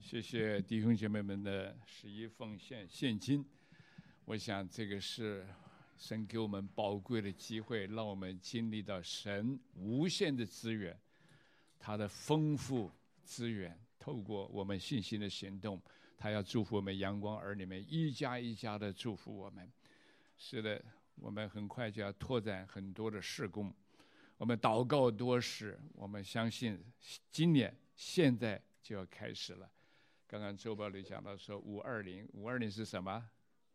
谢谢弟兄姐妹们的11奉献现金。我想这个是神给我们宝贵的机会，让我们经历到神无限的资源，他的丰富资源，透过我们信心的行动，他要祝福我们阳光儿女们一家一家的祝福我们。是的，我们很快就要拓展很多的事工，我们祷告多时，我们相信今年现在就要开始了。刚刚周报里讲到说520是什么？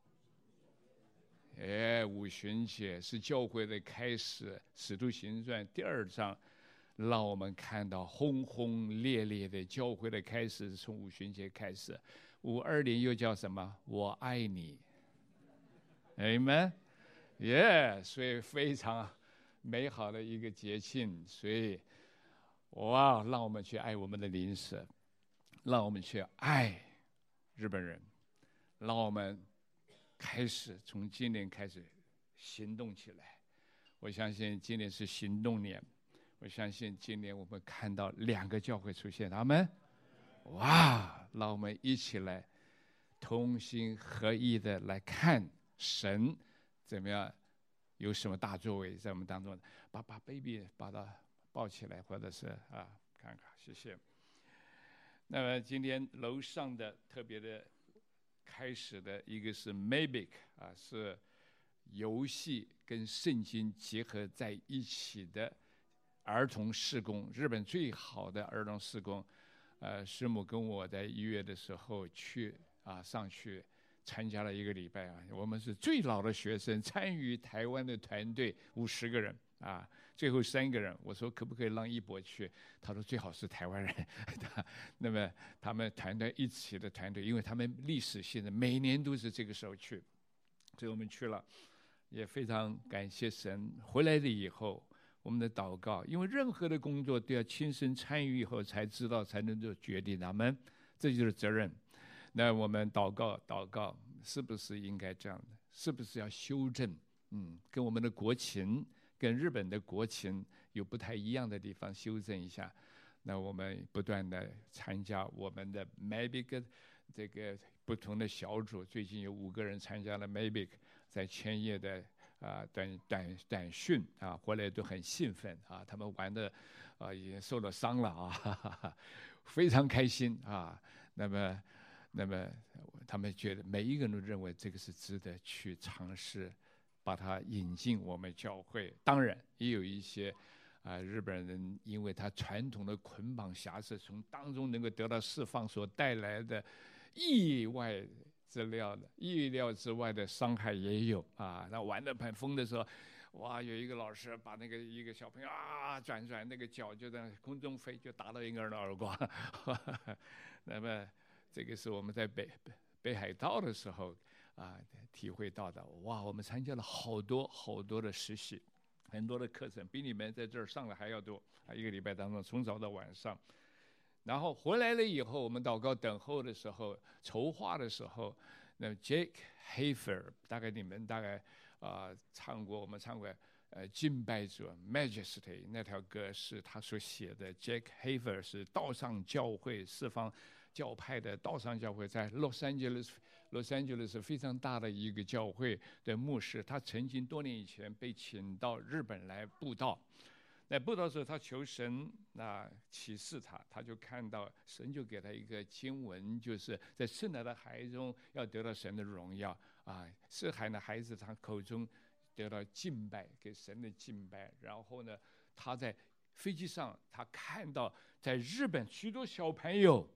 五旬节是教会的开始，使徒行传第2章让我们看到轰轰烈烈的教会的开始是从五旬节开始。520又叫什么？我爱你。Amen。所以非常美好的一个节庆，所以让我们去爱我们的邻舍，让我们去爱日本人，让我们开始从今年开始行动起来。我相信今年是行动年，我相信今年我们看到2个教会出现，阿们。让我们一起来同心合意的来看神怎么样有什么大作为在我们当中。把 baby 把他抱起来，或者是看看，谢谢。那么今天楼上的特别的开始的一个是 Mavic 是游戏跟圣经结合在一起的儿童事工，日本最好的儿童事工。师母跟我在1月的时候去上去参加了1个礼拜我们是最老的学生，参与台湾的团队50个人最后3个人，我说可不可以让一博去？他说最好是台湾人。那么他们团队一起的团队，因为他们历史性的每年都是这个时候去，所以我们去了，也非常感谢神。回来了以后，我们的祷告，因为任何的工作都要亲身参与以后才知道，才能做决定。这就是责任。那我们祷告，是不是应该这样的？是不是要修正？跟我们的国情，跟日本的国情有不太一样的地方，修正一下。那我们不断的参加我们的 Mavic 这个不同的小组，最近有5个人参加了 Mavic 在千叶的短训回来都很兴奋他们玩的已经受了伤了非常开心那么他们觉得每一个人都认为这个是值得去尝试，把它引进我们教会。当然也有一些日本人因为他传统的捆绑辖制，从当中能够得到释放所带来的意料之外的伤害也有那玩得很疯的时候，有一个老师把一个小朋友转那个脚就在空中飞，就打到一个人的耳光。那么这个是我们在北海道的时候体会到的。我们参加了好多的实习，很多的课程，比你们在这儿上的还要多1个礼拜当中，从早到晚上。然后回来了以后，我们祷告等候的时候，筹划的时候，那 Jake Hafer 你们大概唱过，我们唱过敬拜主 Majesty 那条歌是他所写的。Jake Hafer 是道上教会四方教派的道上教会，在洛杉矶是非常大的一个教会的牧师。他曾经多年以前被请到日本来布道。在布道的时候，他求神启示他就看到神就给他一个经文，就是在圣诞的孩子中要得到神的荣耀是海的孩子他口中得到敬拜，给神的敬拜。然后呢，他在飞机上他看到在日本许多小朋友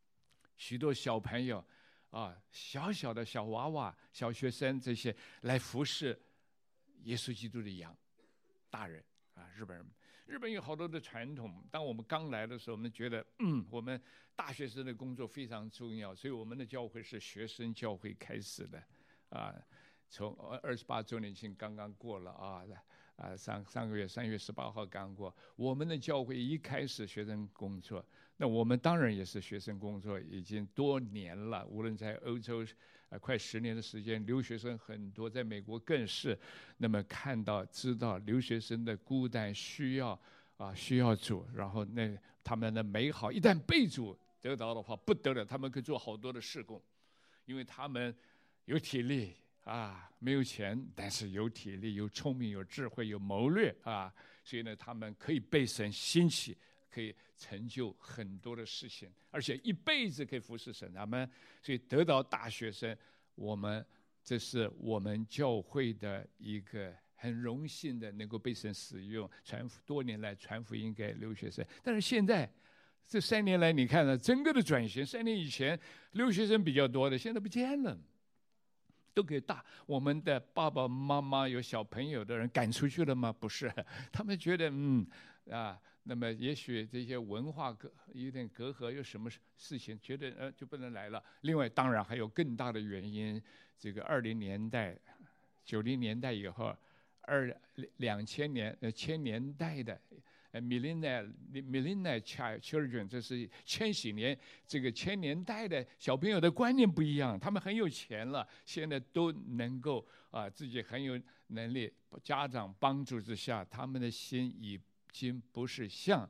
小小的小娃娃、小学生这些来服侍耶稣基督的羊，大人日本有好多的传统。当我们刚来的时候，我们觉得我们大学生的工作非常重要，所以我们的教会是学生教会开始的从28周年庆刚刚过了上个月3月18号刚过。我们的教会一开始学生工作，那我们当然也是学生工作已经多年了，无论在欧洲快10年的时间，留学生很多，在美国更是。那么知道留学生的孤单需要主，然后他们的美好一旦被主得到的话不得了，他们可以做好多的事工，因为他们有体力啊，没有钱，但是有体力、有聪明、有智慧、有谋略啊，所以呢，他们可以被神兴起，可以成就很多的事情，而且一辈子可以服侍神。他们所以得到大学生，这是我们教会的一个很荣幸的，能够被神使用，多年来传福音给留学生。但是现在这3年来，你看了整个的转型，3年以前留学生比较多的，现在不见了。都给我们的爸爸妈妈有小朋友的人赶出去了吗？不是，他们觉得那么也许这些文化有点隔阂，有什么事情觉得就不能来了。另外，当然还有更大的原因，这个2000年代、90年代以后，2000年千年代的。millennial children， 这是千禧年，这个千年代的小朋友的观念不一样，他们很有钱了，现在都能够自己很有能力，家长帮助之下，他们的心已经不是像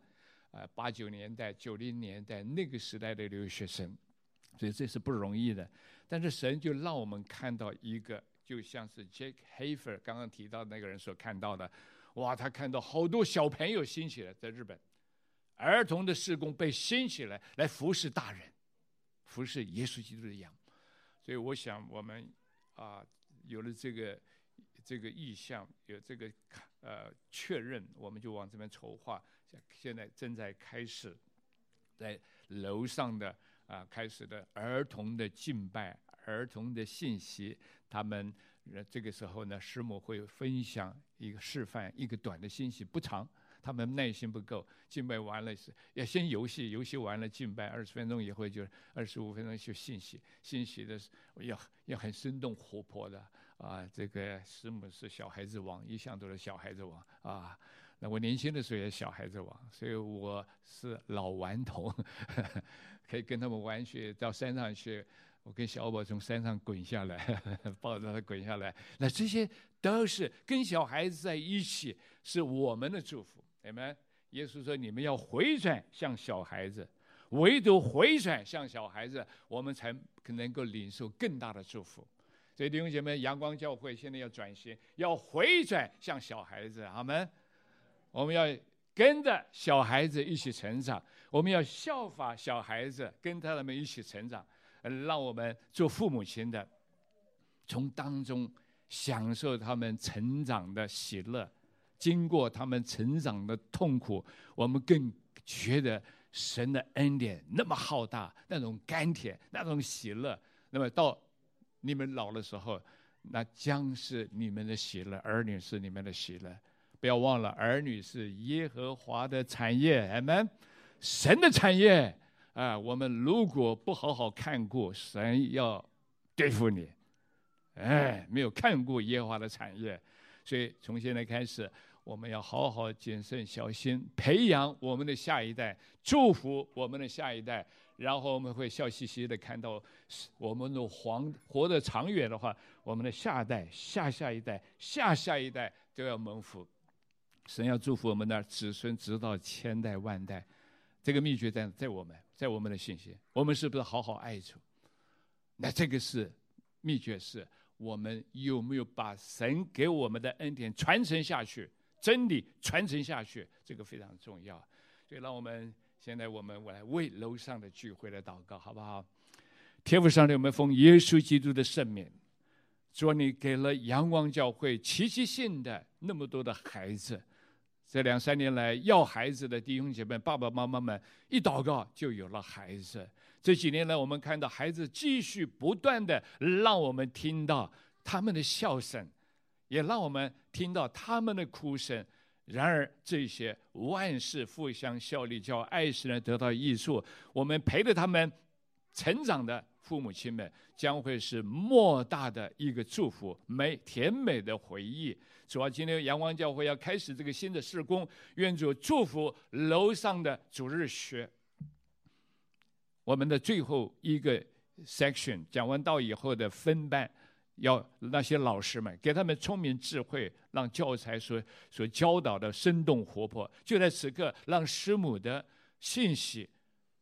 80年代、90年代那个时代的留学生，所以这是不容易的。但是神就让我们看到一个，就像是 Jake Hafer 刚刚提到的那个人所看到的。哇，他看到好多小朋友兴起来，在日本，儿童的事工被兴起来，来服侍大人，服侍耶稣基督的羊。所以我想，我们有了这个意向，有这个确认，我们就往这边筹划。现在正在开始，在楼上的开始的儿童的敬拜、儿童的信息，他们。这个时候呢，师母会分享一个示范，一个短的信息，不长，他们耐心不够，敬拜完了要先游戏，游戏完了敬拜20分钟以后就25分钟就信息的要很生动活泼的这个师母是小孩子王，一向都是小孩子王啊。那我年轻的时候也是小孩子王，所以我是老顽童，可以跟他们玩去到山上去。我跟小宝从山上滚下来，抱着他滚下来，那这些都是跟小孩子在一起，是我们的祝福。你们，耶稣说：“你们要回转像小孩子，唯独回转像小孩子，我们才能够领受更大的祝福。”所以弟兄姐妹，阳光教会现在要转型，要回转像小孩子，阿们。我们要跟着小孩子一起成长，我们要效法小孩子，跟他们一起成长。让我们做父母亲的，从当中享受他们成长的喜乐，经过他们成长的痛苦，我们更觉得神的恩典那么浩大，那种甘甜，那种喜乐。那么到你们老的时候，那将是你们的喜乐，儿女是你们的喜乐。不要忘了，儿女是耶和华的产业，阿们，神的产业。我们如果不好好看顾，神要对付你。没有看顾耶和华的产业，所以从现在开始，我们要好好谨慎小心，培养我们的下一代，祝福我们的下一代，然后我们会笑嘻嘻的看到我们的活得长远的话，我们的下一代、下一代、下一代都要蒙福。神要祝福我们的子孙，直到千代万代。这个秘诀在我们的信心，我们是不是好好爱主？那这个是秘诀，是我们有没有把神给我们的恩典传承下去，真理传承下去，这个非常重要。所以让我们现在我来为楼上的聚会来祷告，好不好？天父上帝，我们奉耶稣基督的圣名，主，你给了阳光教会奇迹性的那么多的孩子。这2-3年来，要孩子的弟兄姐妹、爸爸妈妈们一祷告就有了孩子。这几年来，我们看到孩子继续不断的让我们听到他们的笑声，也让我们听到他们的哭声。然而，这些万事互相效力，叫爱世人得到益处。我们陪着他们成长的父母亲们，将会是莫大的一个祝福，甜美的回忆。主啊，今天阳光教会要开始这个新的事工，愿主祝福楼上的主日学。我们的最后一个 section 讲完道以后的分班，要那些老师们给他们聪明智慧，让教材所教导的生动活泼。就在此刻，让师母的信息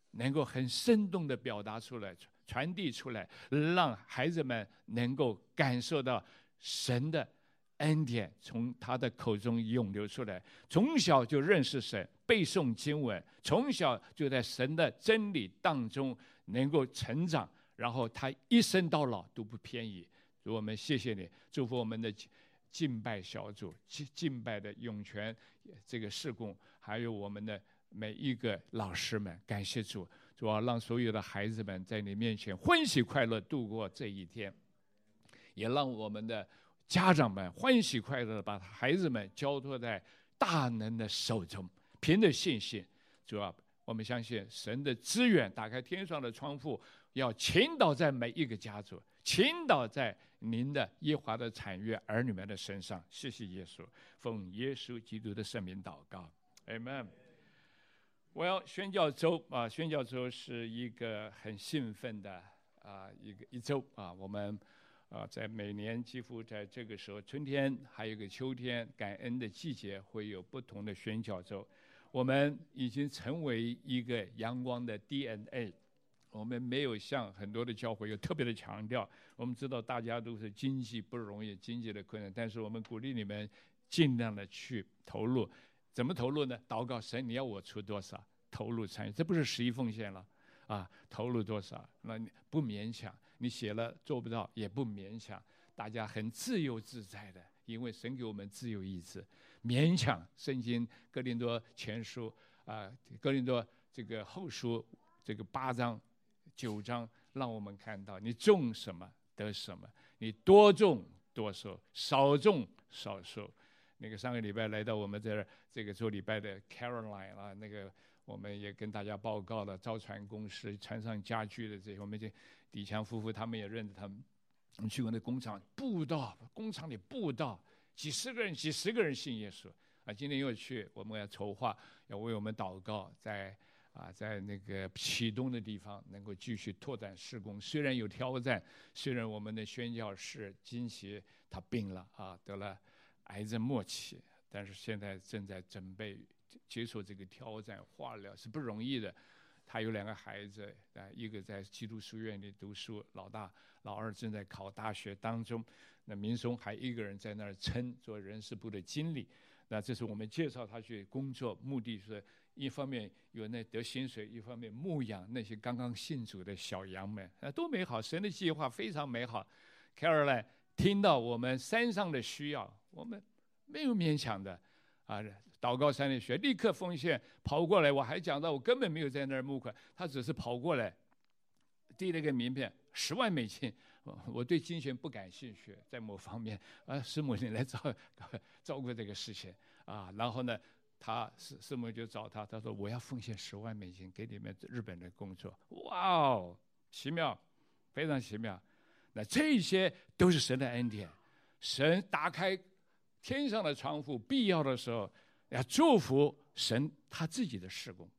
能够很生动的表达出来、传递出来，让孩子们能够感受到神的恩典从他的口中涌流出来。从小就认识神，背诵经文，从小就在神的真理当中能够成长，然后他一生到老都不偏移。主，我们谢谢你，祝福我们的敬拜小组、敬拜的涌泉这个事工，还有我们的每一个老师们。感谢主，主要让所有的孩子们在你面前欢喜快乐度过这一天，也让我们的家长们欢喜快乐地把孩子们交托在大能的手中，凭着信心。主要我们相信神的资源，打开天上的窗户，要倾倒在每一个家族，倾倒在您的耶和华的产业儿女们的身上。谢谢耶稣，奉耶稣基督的圣名祷告 ，Amen。宣教周宣教周是一个很兴奋的一周我们在每年几乎在这个时候，春天还有个秋天，感恩的季节，会有不同的宣教周。我们已经成为一个阳光的 DNA。我们没有像很多的教会有特别的强调，我们知道大家都是经济不容易，经济的困难，但是我们鼓励你们尽量的去投入。怎么投入呢？祷告神，你要我出多少，投入参与，这不是11奉献了投入多少，那你不勉强，你写了做不到也不勉强，大家很自由自在的，因为神给我们自由意志。勉强，圣经哥林多前书哥林多这个后书这个8章9章，让我们看到你种什么得什么，你多种多收，少种少收。那个上个礼拜来到我们这个做礼拜的 Caroline 那个我们也跟大家报告了造船公司、船上家具的这些，我们这李强夫妇他们也认识他们。我们去过那工厂布道，工厂里布道，几十个人信耶稣今天又去，我们要筹划，要为我们祷告，在那个启东的地方能够继续拓展事工。虽然有挑战，虽然我们的宣教士金奇他病了得了癌症末期，但是现在正在准备接受这个挑战，化疗是不容易的。他有2个孩子一个在基督书院里读书，老大老二正在考大学当中。那明松还一个人在那儿撑，做人事部的经理。那这是我们介绍他去工作，目的是一方面有那得薪水，一方面牧养那些刚刚信主的小羊们都美好。神的计划非常美好。Caroline 听到我们山上的需要，我们没有勉强的祷告山里学，立刻奉献跑过来。我还讲到我根本没有在那儿募款，他只是跑过来递了一个名片，10万美金。我对金钱不感兴趣，在某方面师母你来照顾这个事情然后呢，师母就找他说我要奉献10万美金给你们日本的工作。哇哦，奇妙，非常奇妙。那这些都是神的恩典，神打开天上的窗户，必要的时候要祝福神他自己的事工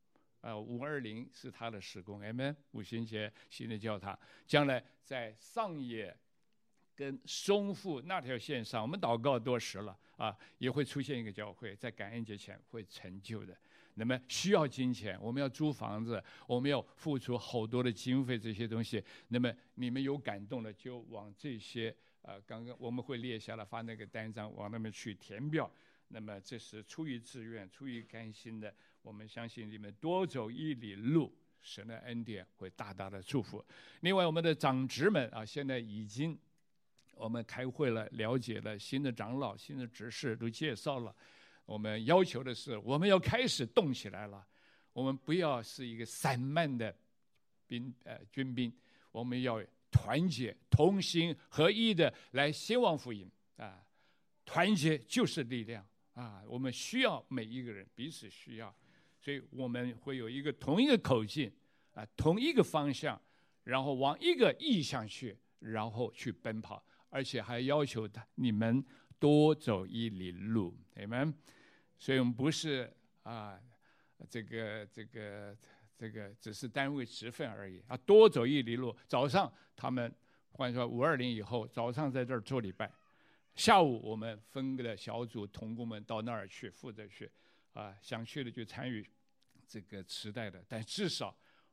520是他的事工 Amen。 五旬节新的教堂将来在上野跟松富那条线上，我们祷告多时了也会出现一个教会，在感恩节前会成就的。那么需要金钱，我们要租房子，我们要付出好多的经费，这些东西。那么你们有感动的就往这些刚刚我们会列下来，发那个单张往那边去填表。那么这是出于自愿、出于甘心的。我们相信你们多走1里路，神的恩典会大大的祝福。另外我们的长职们现在已经我们开会了，了解了新的长老、新的执事都介绍了。我们要求的是，我们要开始动起来了。我们不要是一个散漫的军兵，我们要团结、同心合一的来兴旺福音团结就是力量我们需要每一个人，彼此需要，所以我们会有一个同一个口径同一个方向，然后往一个意向去，然后去奔跑，而且还要求你们多走1里路 Amen。 所以我们不是这个只是单位职分而已多走1里路。早上他们换说520以后，早上在这儿做礼拜，下午我们分个小组同工们到那儿去负责去想去的就参与这个时代的，但至少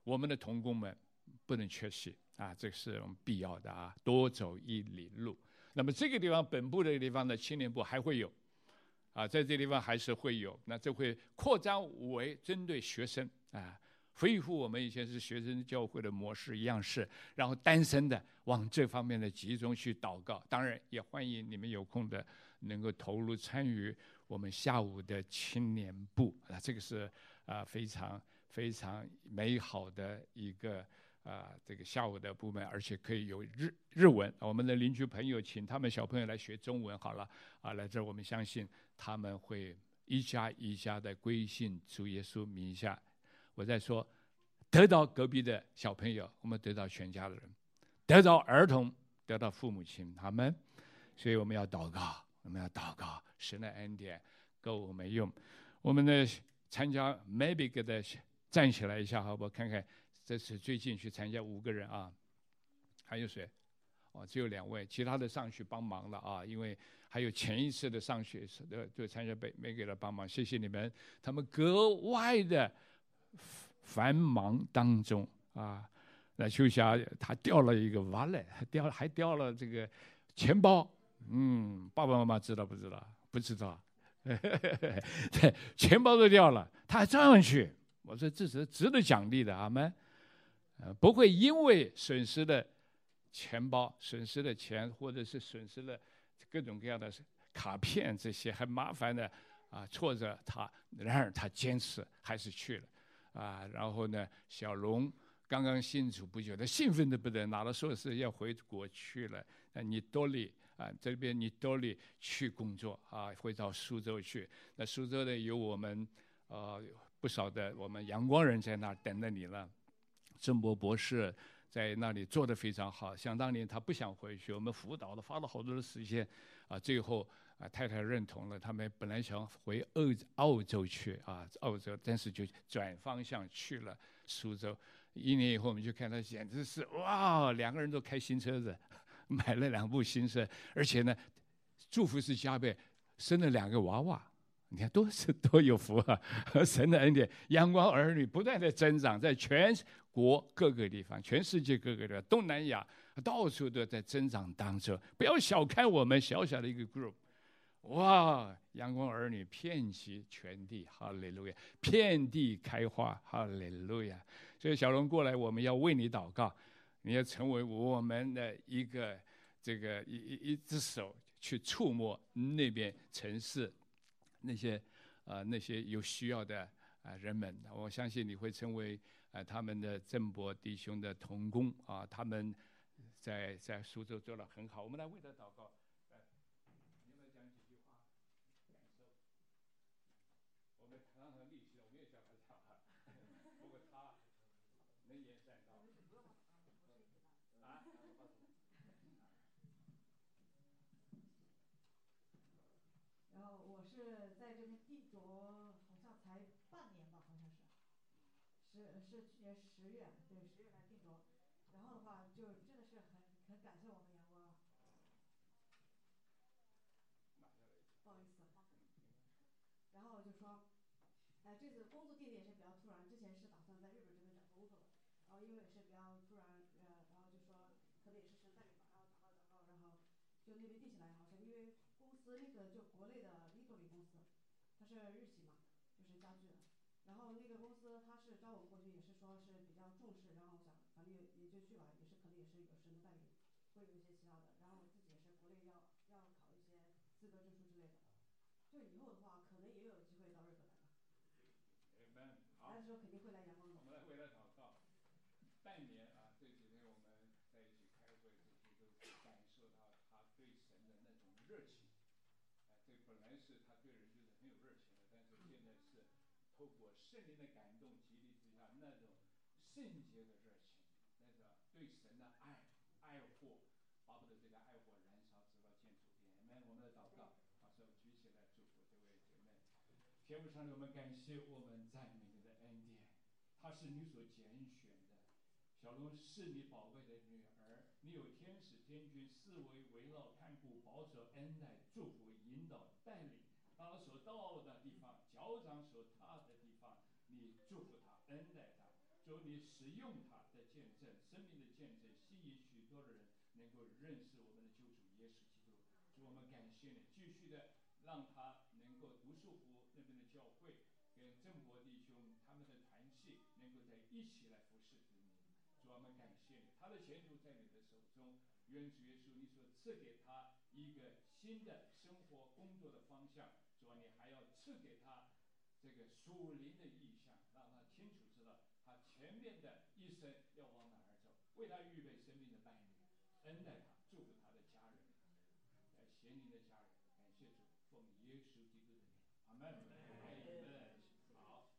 我们的同工们不能缺席啊，这是我们必要的啊，多走一里路。那么这个地方本部这个地方的青年部还会有啊，在这个地方还是会有，那这会扩张为针对学生啊，恢复我们以前是学生教会的模式样式，然后单身的往这方面的集中去祷告。当然也欢迎你们有空的能够投入参与我们下午的青年部啊，这个是非常非常美好的一个这个下午的部门，而且可以有日文。我们的邻居朋友请他们小朋友来学中文好了啊，来这我们相信他们会一家一家的归信主耶稣名下。我在说，得到隔壁的小朋友，我们得到全家的人，得到儿童，得到父母亲，他们，所以我们要祷告，我们要祷告，神的恩典够我们用。我们的参加 Maybe 的站起来一下，好不好？看看，这是最近去参加5个人啊，还有谁？哦，只有2位，其他的上去帮忙了啊，因为还有前一次的上学就参加没给他帮忙，谢谢你们，他们格外的繁忙当中啊。那秋霞她掉了一个wallet，还掉了这个钱包，爸爸妈妈知道不知道？不知道，钱包都掉了，他还照样去。我说这是值得奖励的，阿们。不会因为损失了钱包、损失了钱，或者是损失了各种各样的卡片这些很麻烦的挫折他，然而他坚持还是去了然后呢，小龙刚刚信主不久，他兴奋的不得，拿了硕士要回国去了。你多利这边你多利去工作会到苏州去。那苏州呢有我们不少的我们阳光人在那儿等着你了。郑博博士在那里做得非常好，想当年他不想回去，我们辅导了，花了好多的时间最后太太认同了，他们本来想回澳洲去澳洲，但是就转方向去了苏州。1年以后我们就看他，简直是哇，2个人都开新车子，买了2部新车，而且呢祝福是加倍，生了2个娃娃。你看多有福啊！神的恩典，阳光儿女不断的增长，在全国各个地方，全世界各个地方，东南亚到处都在增长当中。不要小看我们小小的一个 group， 哇！阳光儿女遍及全地，哈利路亚！遍地开花，哈利路亚！所以小龙过来，我们要为你祷告，你要成为我们的一个这个一只手去触摸那边城市。那些有需要的人们，我相信你会成为他们的郑博弟兄的同工他们在苏州做得很好，我们来为他祷告。你们讲几句话，感受。我们常常练习，我没有教他讲不过他能言善道然后我是在这边定着，好像才半年吧，好像是去年10月，对10月来定着。然后的话，就真的是很感谢我们阳光。不好意思。然后就说，这次工作定的也是比较突然，之前是打算在日本这边找工作的，然后因为也是比较突然，然后就说可能也是神带领吧，然后祷告，然后就那边定下来，好像因为公司那个就国内的利多里公司，它是日系嘛，就是家具的。然后那个公司他是招我们过去，也是说是比较重视，然后我想反正也就去吧，也是可能也是有神的带领，会有一些其他的。然后我自己也是国内要考一些资格证书之类的，就以后的话可能也有机会到日本来吧。来的时候肯定会来阳光的。 我们来为他祷告。半年这几天我们在一起开会，这些都感受到他对神的那种热情。这本来是他对人就是很有热情的，但是现在是透过圣灵的感动激励之下，那种圣洁的热情，那种对神的爱护，巴不得这个爱火燃烧，直到见主点。我们的祷告，把手举起来，祝福这位姐妹。天父上帝，我们感谢我们赞美你的恩典，他是你所拣选的。小龙是你宝贝的女儿，你有天使天君四围围绕看顾保守恩待祝福引导带领，他所到的地方脚掌所踏的地方，你祝福他恩待他。 主你使用他的见证，生命的见证，吸引许多的人能够认识我们的救主耶稣基督。主，我们感谢你，继续的让他能够独树湖那边的教会跟正博弟兄他们的团契能够在一起来服侍主你。主，我们感谢你，他的前途在你的手中。愿主耶稣你所赐给他一个新的生活工作的方向。主，你还要赐给他这个属灵的意象，让他清楚知道他前面的一生要往哪儿走，为他预备生命的伴侣，恩待他，祝福他的家人，贤灵的家人。感谢主，奉耶稣基督的名，阿门。好。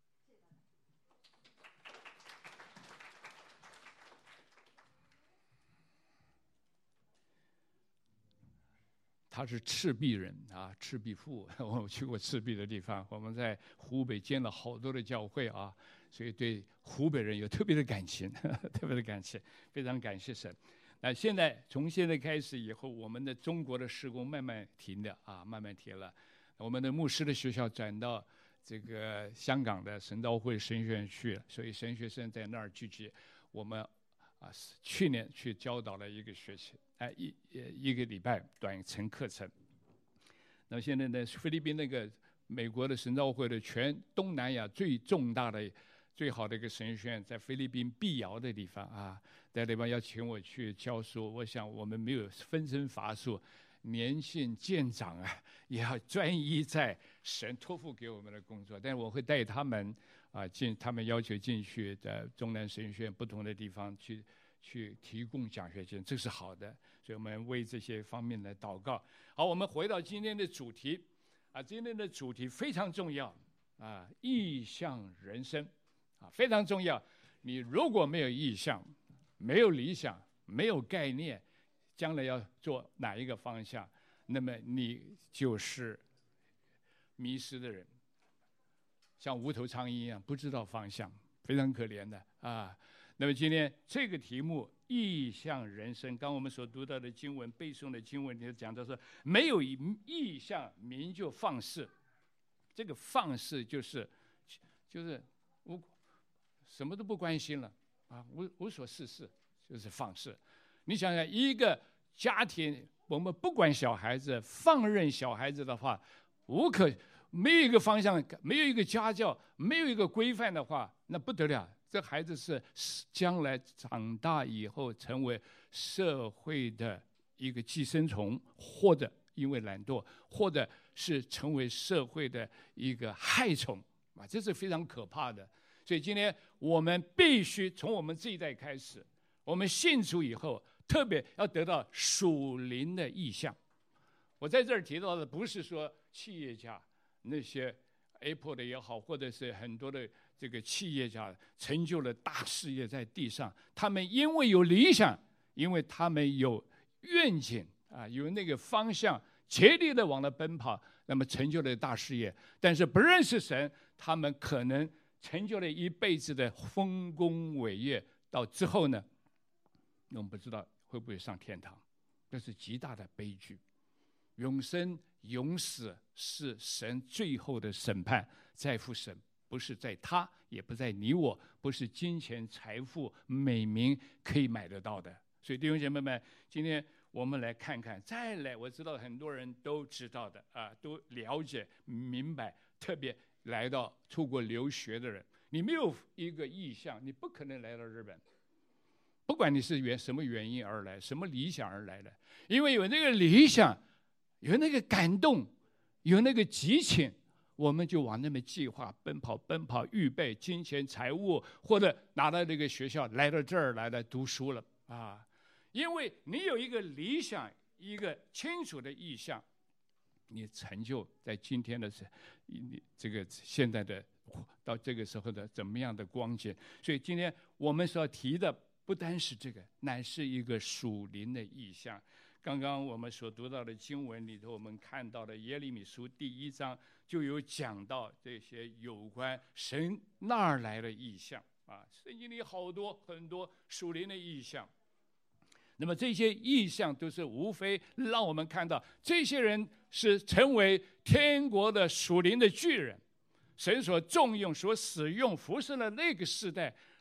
他是赤壁人啊，赤壁赋。我们去过赤壁的地方，我们在湖北建了好多的教会啊，所以对湖北人有特别的感情，特别的感情，非常感谢神。现在从现在开始以后，我们的中国的事工慢慢停了啊，慢慢停了。我们的牧师的学校转到这个香港的神道会神学院去了，所以神学生在那儿聚集。我们去年去教导了一个学期，一个礼拜短程课程。那现在呢，菲律宾那个美国的神道会的全东南亚最重大的、最好的一个神学院，在菲律宾碧瑶的地方啊，在地方要请我去教书。我想我们没有分身乏术，年限渐长啊，也要专一在神托付给我们的工作。但是我会带他们他们要求进去的中南神学院不同的地方去提供奖学金，这是好的。所以我们为这些方面来祷告。好，我们回到今天的主题今天的主题非常重要意向人生非常重要。你如果没有意向，没有理想，没有概念，将来要做哪一个方向，那么你就是迷失的人，像无头苍蝇一样不知道方向，非常可怜的那么今天这个题目意向人生，刚我们所读到的经文背诵的经文里讲到说，没有意向民就放肆。这个放肆就是我什么都不关心了无所事事，就是放肆。你想想，一个家庭我们不管小孩子，放任小孩子的话，没有一个方向，没有一个家教，没有一个规范的话，那不得了。这孩子是将来长大以后成为社会的一个寄生虫，或者因为懒惰，或者是成为社会的一个害虫这是非常可怕的。所以今天我们必须从我们这一代开始，我们信主以后，特别要得到属灵的意向。我在这儿提到的不是说企业家那些 Apple 的也好，或者是很多的这个企业家成就了大事业在地上，他们因为有理想，因为他们有愿景有那个方向，竭力的往那奔跑，那么成就了大事业。但是不认识神，他们可能成就了一辈子的丰功伟业，到之后呢，我们不知道会不会上天堂，这是极大的悲剧。永生永死是神最后的审判，在乎神，不是在他，也不在你我，不是金钱财富美名可以买得到的。所以弟兄姐妹们，今天我们来看看，再来，我知道很多人都知道的都了解明白，特别来到出国留学的人，你没有一个意向，你不可能来到日本。不管你是什么原因而来，什么理想而来的，因为有那个理想，有那个感动，有那个激情，我们就往那边计划奔跑，预备金钱财物，或者拿到这个学校，来到这儿来读书了因为你有一个理想，一个清楚的意向，你成就在今天的这个现在的到这个时候的怎么样的光景。所以今天我们所提的不单是这个，乃是一个属灵的意象。刚刚我们所读到的经文里头，我们看到的耶利米书第1章就有讲到这些有关神那儿来的意象圣经里好多很多属灵的意象。那么这些意象都是无非让我们看到，这些人是成为天国的属灵的巨人，神所重用、所使用、服侍了那个世代，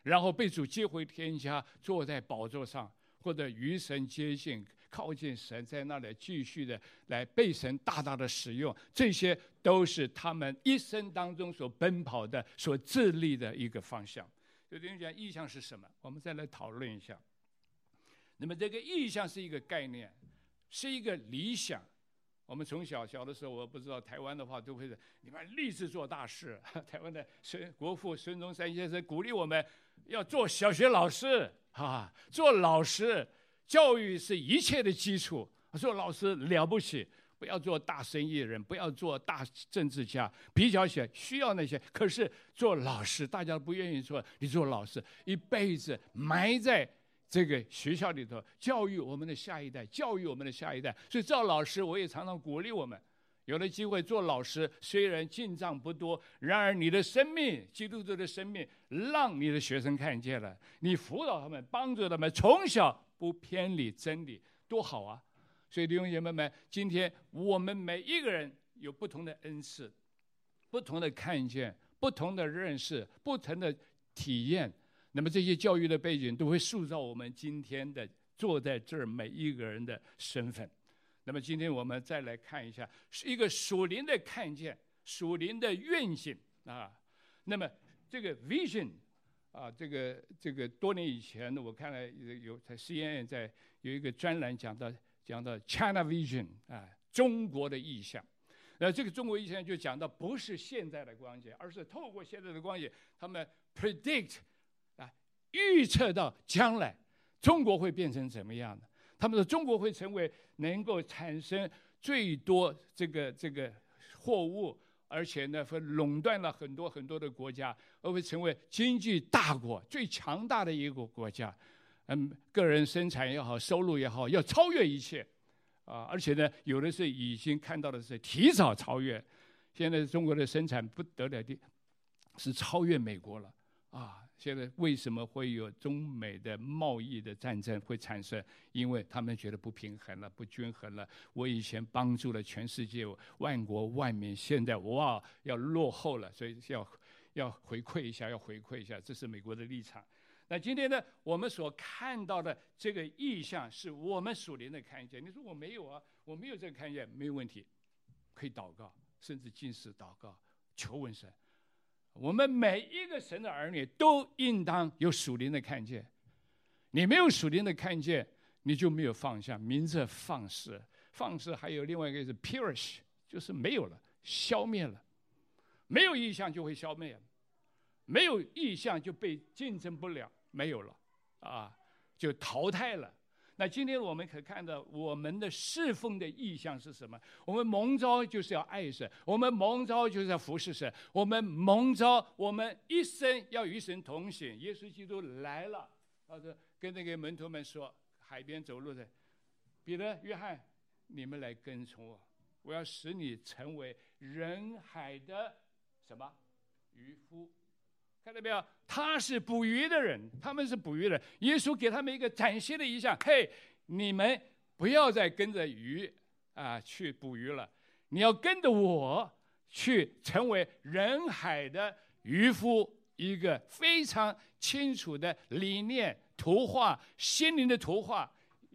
然后被主接回天家，坐在宝座上，或者与神接近，靠近神，在那里继续的来被神大大的使用，这些都是他们一生当中所奔跑的、所致力的一个方向。就等于讲意象是什么？我们再来讨论一下。那么这个意象是一个概念，是一个理想。我们从小的时候，我不知道台湾的话，都会是你们立志做大事。台湾的国父孙中山先生鼓励我们要做小学老师做老师，教育是一切的基础。做老师了不起，不要做大生意人，不要做大政治家，比较起来需要那些。可是做老师，大家不愿意做，你做老师一辈子埋在这个学校里头，教育我们的下一代，教育我们的下一代。所以做老师，我也常常鼓励我们，有了机会做老师，虽然进账不多，然而你的生命，基督徒的生命，让你的学生看见了，你辅导他们，帮助他们从小不偏离真理，多好啊！所以弟兄姐妹们，今天我们每一个人有不同的恩赐，不同的看见，不同的认识，不同的体验。那么这些教育的背景都会塑造我们今天的坐在这儿每一个人的身份。那么今天我们再来看一下，是一个属灵的看见，属灵的愿景啊。那么这个 vision 啊，这个多年以前我看了有在 CNN 在有一个专栏讲到 China Vision 啊，中国的意象。这个中国意象就讲到不是现在的光景，而是透过现在的光景，他们 predict 预测到将来中国会变成怎么样的。他们说中国会成为能够产生最多这个货物，而且呢会垄断了很多很多的国家，而会成为经济大国，最强大的一个国家。个人生产也好，收入也好，要超越一切而且呢有的是已经看到的是提早超越。现在中国的生产不得了的是超越美国了现在为什么会有中美的贸易的战争会产生？因为他们觉得不平衡了，不均衡了。我以前帮助了全世界万国万民，现在要落后了，所以要回馈一下，这是美国的立场。那今天呢，我们所看到的这个意象是我们属灵的看见。你说我没有我没有这个看见，没有问题，可以祷告，甚至禁食祷告，求问神。我们每一个神的儿女都应当有属灵的看见。你没有属灵的看见，你就没有放下，名字放肆。放肆还有另外一个是 perish， 就是没有了，消灭了。没有意象就会消灭，没有意象就被竞争不了，没有了就淘汰了。那今天我们可看到我们的侍奉的意向是什么？我们蒙召就是要爱神，我们蒙召就是要服侍神，我们蒙召我们一生要与神同行。耶稣基督来了，他说跟那个门徒们说，海边走路的彼得、约翰，你们来跟从我，我要使你成为人海的什么渔夫。看到没有？他是捕鱼的人，他们是捕鱼的人。耶稣给他们一个崭新的意象，嘿，你们不要再跟着鱼去捕鱼了，你要跟着我去成为人海的渔夫。一个非常清楚的理念、图画、心灵的图画，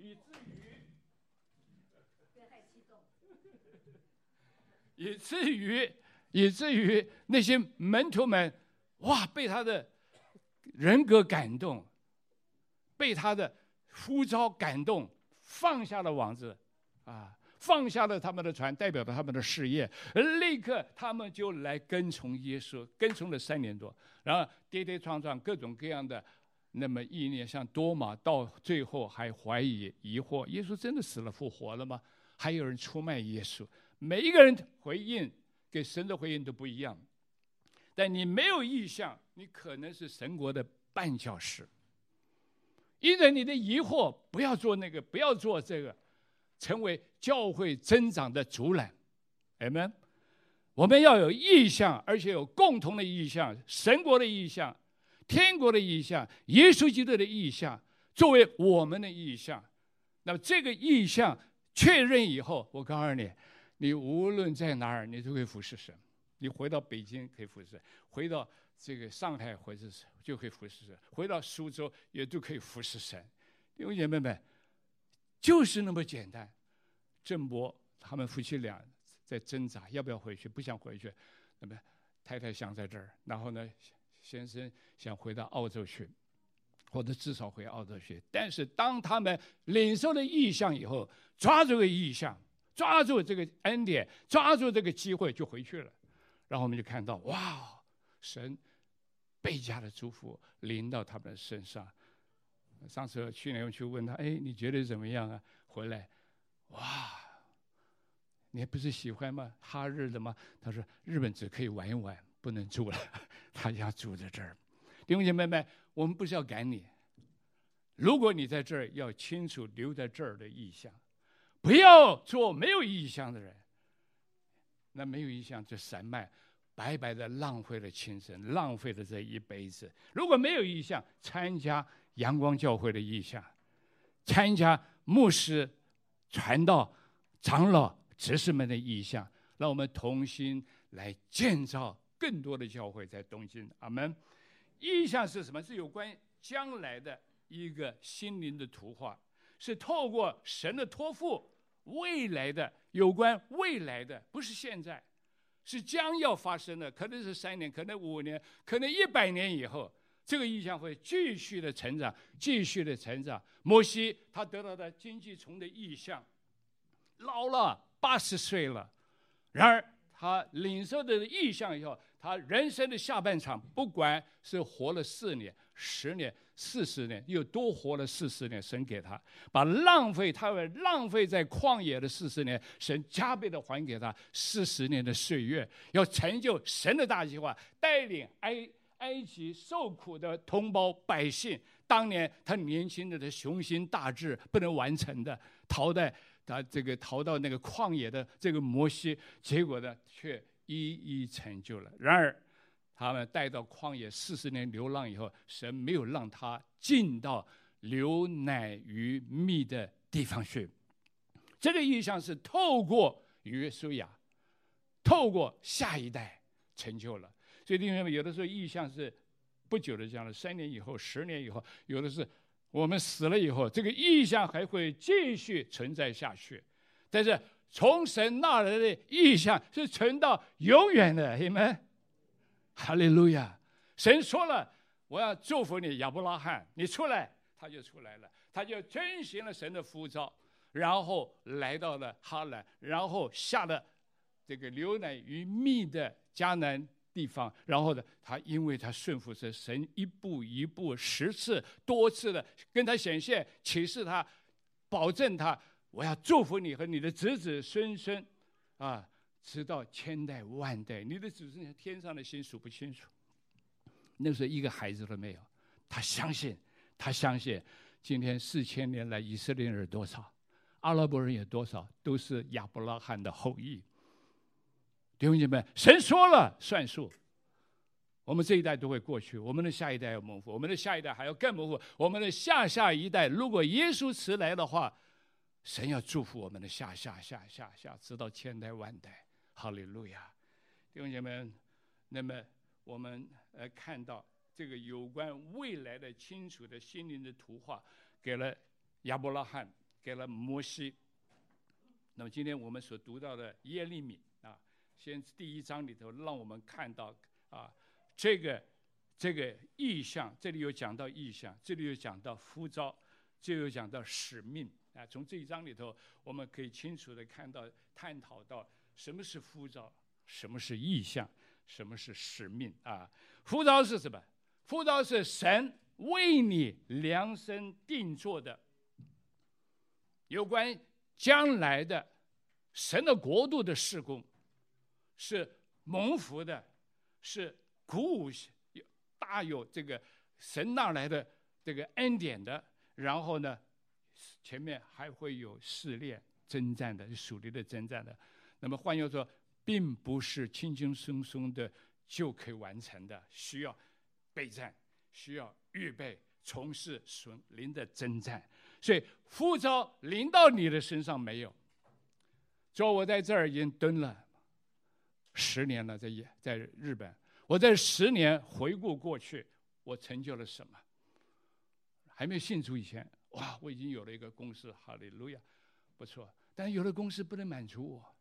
以至于那些门徒们被他的人格感动，被他的呼召感动，放下了网子放下了他们的船，代表了他们的事业，立刻他们就来跟从耶稣，跟从了3年多，然后跌跌撞撞各种各样的那么意念，像多马到最后还怀疑疑惑，耶稣真的死了复活了吗？还有人出卖耶稣。每一个人回应给神的回应都不一样，但你没有意向，你可能是神国的绊脚石。因着你的疑惑，不要做那个，不要做这个，成为教会增长的阻拦。Amen。我们要有意向，而且有共同的意向，神国的意向、天国的意向、耶稣基督的意向，作为我们的意向。那么这个意向确认以后，我告诉你，你无论在哪儿，你都可以服侍神。你回到北京可以服侍，回到这个上海或者是就可以服侍神，回到苏州也都可以服侍神。弟兄姐妹们，就是那么简单。郑伯他们夫妻俩在挣扎，要不要回去？不想回去。那么太太想在这儿，然后呢，先生想回到澳洲去，或者至少回澳洲去。但是当他们领受了异象以后，抓住这个异象，抓住这个恩典，抓住这个机会就回去了。然后我们就看到，哇，神倍加的祝福临到他们的身上。上次去年我去问他，哎，你觉得怎么样啊？回来，哇，你还不是喜欢吗？哈日的吗？他说日本只可以玩一玩，不能住了，他想住在这儿。弟兄姐妹们，我们不是要赶你，如果你在这儿，要清楚留在这儿的意向，不要做没有意向的人。那没有意向就散漫，白白的浪费了青春，浪费了这一辈子。如果没有意向，参加阳光教会的意向，参加牧师、传道、长老、执事们的意向，让我们同心来建造更多的教会在东京。阿们。意向是什么？是有关将来的一个心灵的图画，是透过神的托付，未来的，有关未来的，不是现在，是将要发生的，可能是3年，可能5年，可能100年以后，这个意象会继续的成长，继续的成长。摩西他得到的荆棘丛的意象，老了80岁了，然而他领受的意象以后，他人生的下半场，不管是活了4年、10年、40年，又多活了40年，神给他把他浪费在旷野的40年，神加倍的还给他40年的岁月，要成就神的大计划，带领埃及受苦的同胞百姓。当年他年轻的雄心大志不能完成的，逃到那个旷野的这个摩西，结果呢却一一成就了。然而他们带到旷野40年流浪以后，神没有让他进到流奶与蜜的地方去。这个意象是透过约书亚，透过下一代成就了。所以弟兄们，有的时候意象是不久的将来，3年以后、10年以后，有的是我们死了以后，这个意象还会继续存在下去。但是从神那来的意象是存到永远的，阿们，哈利路亚！神说了，我要祝福你，亚伯拉罕，你出来，他就出来了，他就遵行了神的呼召，然后来到了哈兰，然后下了这个流奶与蜜的迦南地方，然后呢，因为他顺服着神，一步一步10次多次的跟他显现，启示他，保证他，我要祝福你和你的子子孙孙，啊，直到千代万代，你的子孙天上的星数不清楚。那时候一个孩子都没有，他相信，今天4000年来以色列人有多少，阿拉伯人有多少，都是亚伯拉罕的后裔。弟兄姐妹，神说了算数，我们这一代都会过去，我们的下一代要蒙福，我们的下一代还要更蒙福，我们的下一代，如果耶稣迟来的话，神要祝福我们的下，直到千代万代，哈利路亚！弟兄姐妹，那么我们看到这个有关未来的清楚的心灵的图画，给了亚伯拉罕，给了摩西。那么今天我们所读到的耶利米啊，先第1章里头让我们看到啊，这个意象，这里有讲到意象，这里有讲到呼召，这里有讲到使命啊。从这1章里头，我们可以清楚的看到、探讨到什么是呼召，什么是意象，什么是使命啊。呼召是什么？呼召是神为你量身定做的，有关将来的神的国度的事工，是蒙福的，是鼓舞大有这个神那来的这个恩典的。然后呢，前面还会有试炼、征战的，属灵的征战的。那么换句话说，并不是轻轻松松的就可以完成的，需要备战，需要预备，从事属灵的征战。所以呼召临到你的身上没有？说我在这儿已经蹲了10年了，在日本， 我在10年回顾过去，我成就了什么？还没有信主以前，哇，我已经有了一个公司，哈利路亚，不错。但是有的公司不能满足我，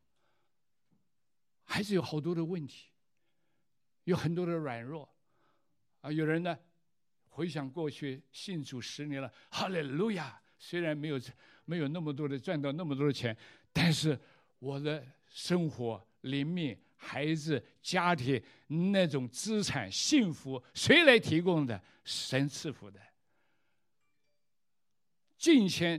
还是有好多的问题，有很多的软弱啊。有人呢，回想过去信主10年了，哈利路亚，虽然没有那么多的赚到那么多的钱，但是我的生活、灵命、孩子、家庭那种资产、幸福，谁来提供的？神赐福的。金钱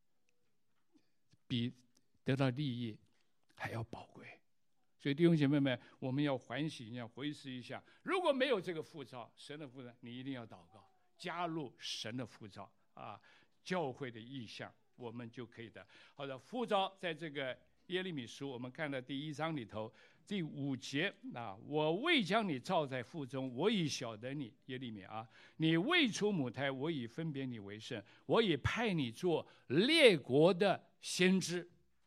比得到利益还要宝贵，所以弟兄姐妹们，我们要反省，要回思一下，如果没有这个呼召，神的呼召，你一定要祷告，加入神的呼召啊，教会的意向，我们就可以的。好的，呼召在这个耶利米书，我们看到第1章里头第5节啊，我未将你造在腹中，我已晓得你，耶利米啊，你未出母胎，我已分别你为圣，我已派你做列国的先知。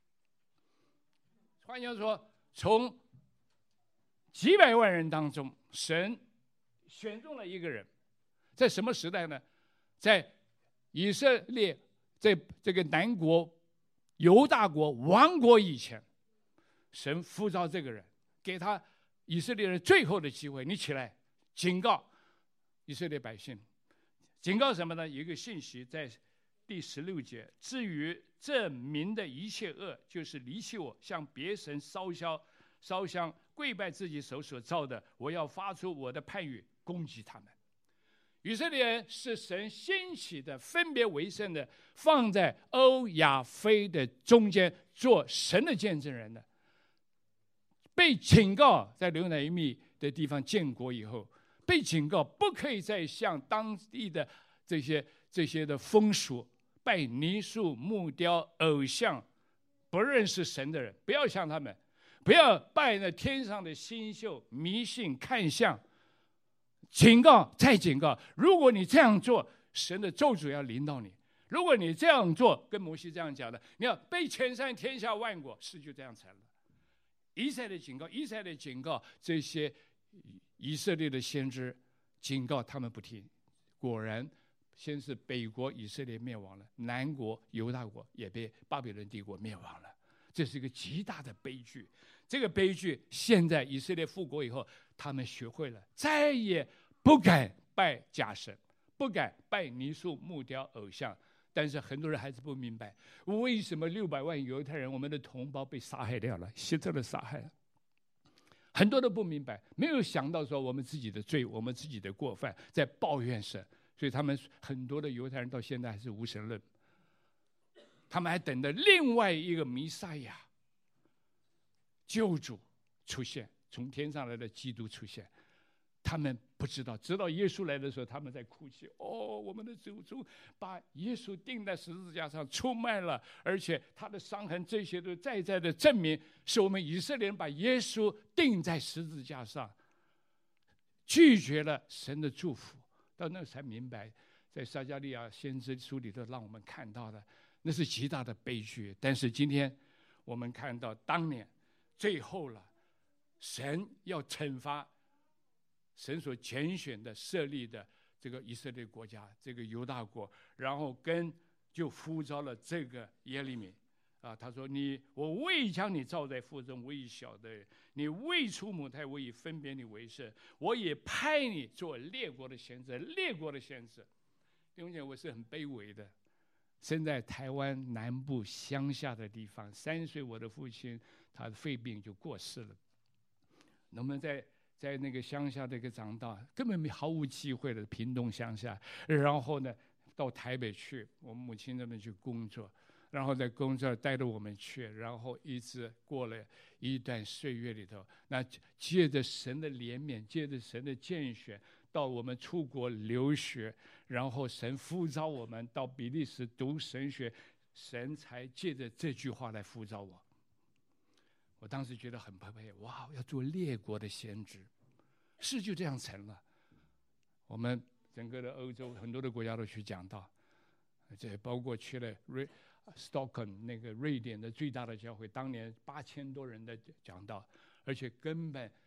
换句话说，从几百万人当中，神选中了一个人，在什么时代呢？在以色列，在这个南国犹大国亡国以前，神呼召这个人，给他以色列人最后的机会，你起来警告以色列百姓。警告什么呢？有一个信息在第16节，至于这民的一切恶，就是离弃我，向别神烧香，跪拜自己手所造的，我要发出我的判语攻击他们。以色列人是神兴起的，分别为圣的，放在欧亚非的中间做神的见证人的。被警告在流奶与蜜的地方建国以后，被警告不可以再像当地的这些的风俗，拜泥塑、木雕、偶像，不认识神的人，不要像他们，不要拜那天上的星宿，迷信看相。警告再警告，如果你这样做，神的咒诅要临到你。如果你这样做，跟摩西这样讲的，你要被遣散天下万国，事就这样成了。以色列警告这些以色列的先知，警告他们不听。果然，先是北国以色列灭亡了，南国犹大国也被巴比伦帝国灭亡了。这是一个极大的悲剧。这个悲剧，现在以色列复国以后，他们学会了，再也不敢拜假神，不敢拜泥塑、木雕、偶像。但是很多人还是不明白，为什么600万犹太人，我们的同胞被杀害掉了，希特勒杀害了。很多都不明白，没有想到说我们自己的罪，我们自己的过犯，在抱怨神。所以他们很多的犹太人到现在还是无神论，他们还等着另外一个弥赛亚、救主出现，从天上来的基督出现。他们不知道，直到耶稣来的时候，他们在哭泣。哦，我们的祖宗把耶稣钉在十字架上出卖了，而且他的伤痕，这些都在的证明，是我们以色列人把耶稣钉在十字架上，拒绝了神的祝福。到那才明白，在撒迦利亚先知书里头让我们看到的，那是极大的悲剧。但是今天我们看到，当年最后了，神要惩罚神所拣选的设立的这个以色列国家，这个犹大国，然后就呼召了这个耶利米啊，他说：“我未将你造在腹中，我已晓得；你未出母胎，我已分别你为圣。我也派你做列国的先知，列国的先知。”弟兄姐妹，我是很卑微的，生在台湾南部乡下的地方。3岁，我的父亲他的肺病就过世了。我们在那个乡下这个长大，根本毫无机会的屏东乡下，然后呢到台北去，我们母亲那边去工作，然后在工作带着我们去，然后一直过了一段岁月里头，那借着神的怜悯，借着神的拣选，到我们出国留学，然后神呼召我们到比利时读神学，神才借着这句话来呼召我。我当时觉得很佩服，哇，要做列国的先知，事就这样成了。我们整个的欧洲很多的国家都去讲道，这包括去了Stockholm 那个瑞典的最大的教会，当年8000多人的讲道，而且根本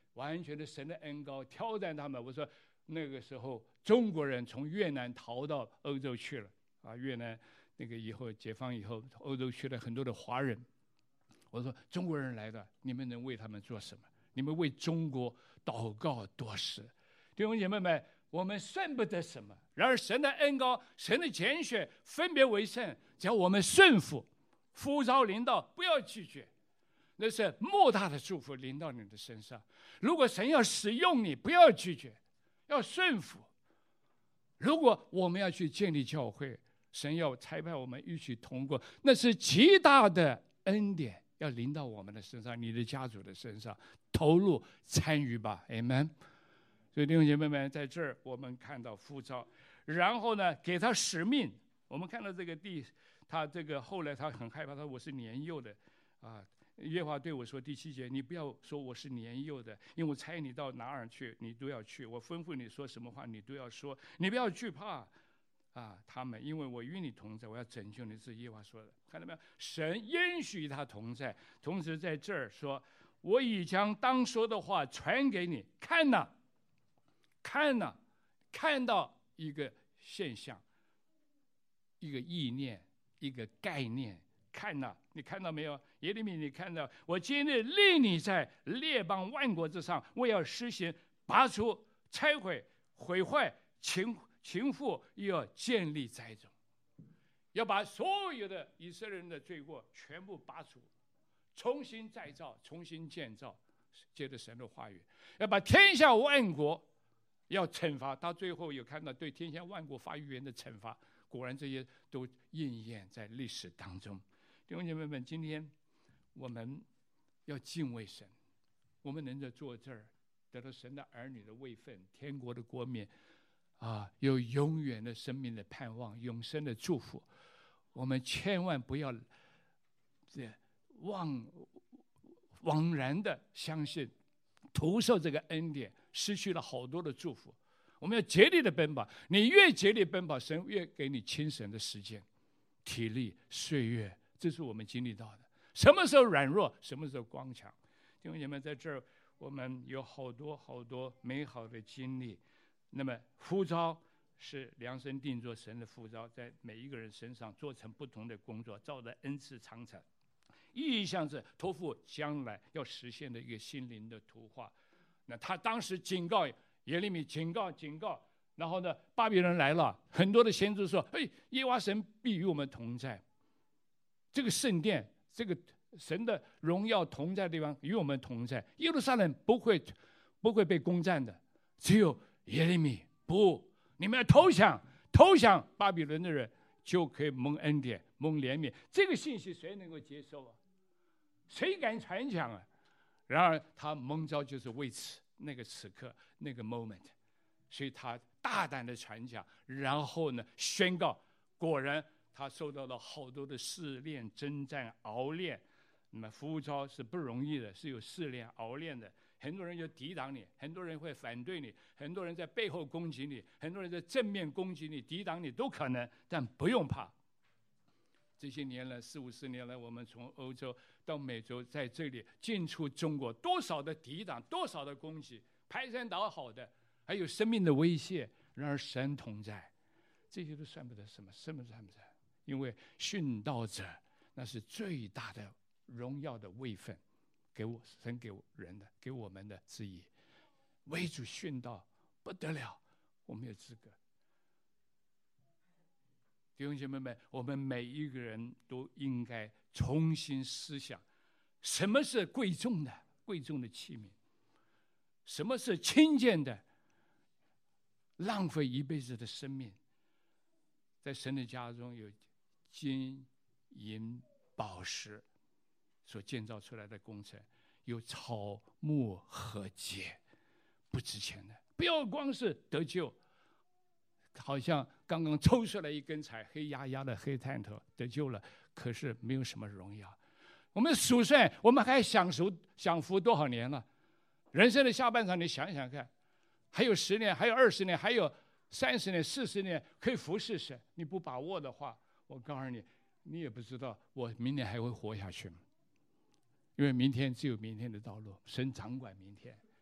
完全的神的恩膏挑战他们。我说那个时候中国人从越南逃到欧洲去了啊，越南那个以后解放以后，欧洲去了很多的华人。我说中国人来的，你们能为他们做什么？你们为中国祷告多时。弟兄姐妹们，我们算不得什么，然而神的恩膏、神的拣选分别为圣，只要我们顺服，呼召临到，不要拒绝，那是莫大的祝福临到你的身上。如果神要使用你，不要拒绝，要顺服。如果我们要去建立教会，神要差派我们一起同工，那是极大的恩典要临到我们的身上，你的家族的身上，投入参与吧 ，Amen。所以弟兄姐妹们，在这儿我们看到呼召，然后呢，给他使命。我们看到这个他这个后来他很害怕，他说我是年幼的，啊，耶和华对我说第7节，你不要说我是年幼的，因为我差你到哪儿去，你都要去。我吩咐你说什么话，你都要说，你不要惧怕。啊，他们因为我与你同在，我要拯救你，是耶和华说的。看到没有？神允许他同在，同时在这儿说，我已将当说的话传给你。看呐，看到一个现象，一个意念，一个概念。看呐，你看到没有？耶利米，你看到我今日立你在列邦万国之上，我要施行拔除、拆毁、毁坏、情妇，又要建立栽种，要把所有的以色列人的罪过全部拔除，重新再造，重新建造。接着神的话语，要把天下万国要惩罚。到最后有看到对天下万国发预言的惩罚，果然这些都应验在历史当中。弟兄姐妹们，今天我们要敬畏神，我们能够坐这儿得到神的儿女的位分，天国的国民啊，有永远的生命的盼望，永生的祝福。我们千万不要枉然的相信，徒受这个恩典，失去了好多的祝福。我们要竭力的奔跑，你越竭力奔跑，神越给你轻省的时间、体力、岁月。这是我们经历到的。什么时候软弱，什么时候刚强。弟兄姐妹，在这儿我们有好多美好的经历。那么呼召是量身定做，神的呼召在每一个人身上做成不同的工作，照着恩赐长才。意向是托付将来要实现的一个心灵的图画。那他当时警告耶利米，警告，然后呢，巴比伦来了，很多的先知说：“哎，耶和华神必与我们同在。这个圣殿，这个神的荣耀同在的地方与我们同在。耶路撒冷不会被攻占的，只有耶利米不，你们要投降巴比伦的人，就可以蒙恩典、蒙怜悯。这个信息谁能够接受啊？谁敢传讲啊？然而他蒙召就是为此那个时刻那个 moment， 所以他大胆的传讲，然后呢宣告，果然他受到了好多的试炼、征战、熬炼。那么呼召是不容易的，是有试炼、熬炼的。很多人就抵挡你，很多人会反对你，很多人在背后攻击你，很多人在正面攻击你、抵挡你都可能，但不用怕。这些年来，40-50年来，我们从欧洲到美洲，在这里进出中国，多少的抵挡，多少的攻击，排山倒海的，还有生命的威胁。然而神同在，这些都算不得什么，什么算不得？因为殉道者那是最大的荣耀的位分，神给人的，给我们的之一。为主殉道不得了，我们有资格。弟兄姐妹们，我们每一个人都应该重新思想，什么是贵重的器皿，什么是轻贱的，浪费一辈子的生命。在神的家中有金银宝石所建造出来的工程，有草木禾秸，不值钱的。不要光是得救，好像刚刚抽出来一根柴，黑压压的黑炭头得救了，可是没有什么荣耀。我们数算，我们还享福多少年了？人生的下半场，你想想看，还有10年，还有20年，还有30年、40年可以服侍神。你不把握的话，我告诉你，你也不知道我明年还会活下去吗？因为明天只有明天的道路，神掌管明天。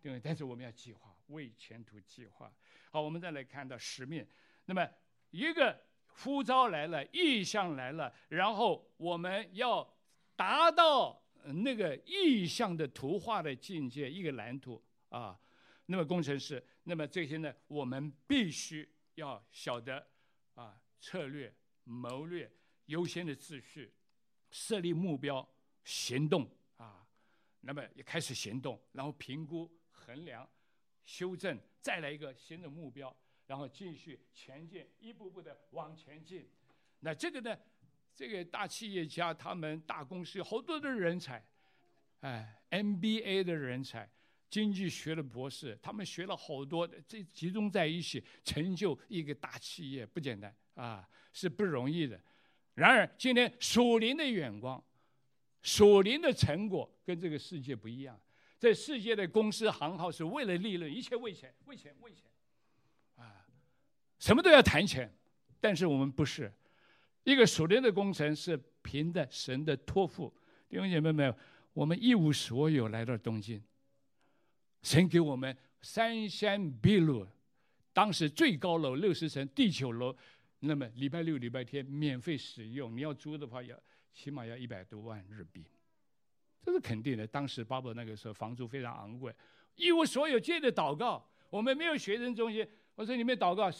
对不对？但是我们要计划，为前途计划。好，我们再来看到使命。那么一个呼召来了，意向来了，然后我们要达到那个意向的图画的境界，一个蓝图啊。那么工程师，那么这些呢，我们必须要晓得啊，策略、谋略、优先的秩序，设立目标，行动啊。那么也开始行动，然后评估、衡量、修正，再来一个新的目标，然后继续前进，一步步的往前进。那这个呢，这个大企业家他们大公司有好多的人才，MBA 的人才。经济学的博士，他们学了好多的，这集中在一起，成就一个大企业不简单啊，是不容易的。然而，今天属灵的眼光、属灵的成果跟这个世界不一样。这世界的公司行号是为了利润，一切为钱，为钱，为钱，啊，什么都要谈钱。但是我们不是，一个属灵的工程是凭着神的托付。弟兄姐妹们，我们一无所有来到东京。神给我们三山碧路，当时最高楼60层，第9楼，那么礼拜六、礼拜天免费使用。你要租的话，起码要100多万日币，这是肯定的。当时巴伯那个时候房租非常昂贵，一无所有，接着祷告。我们没有学生中心，我说你们祷告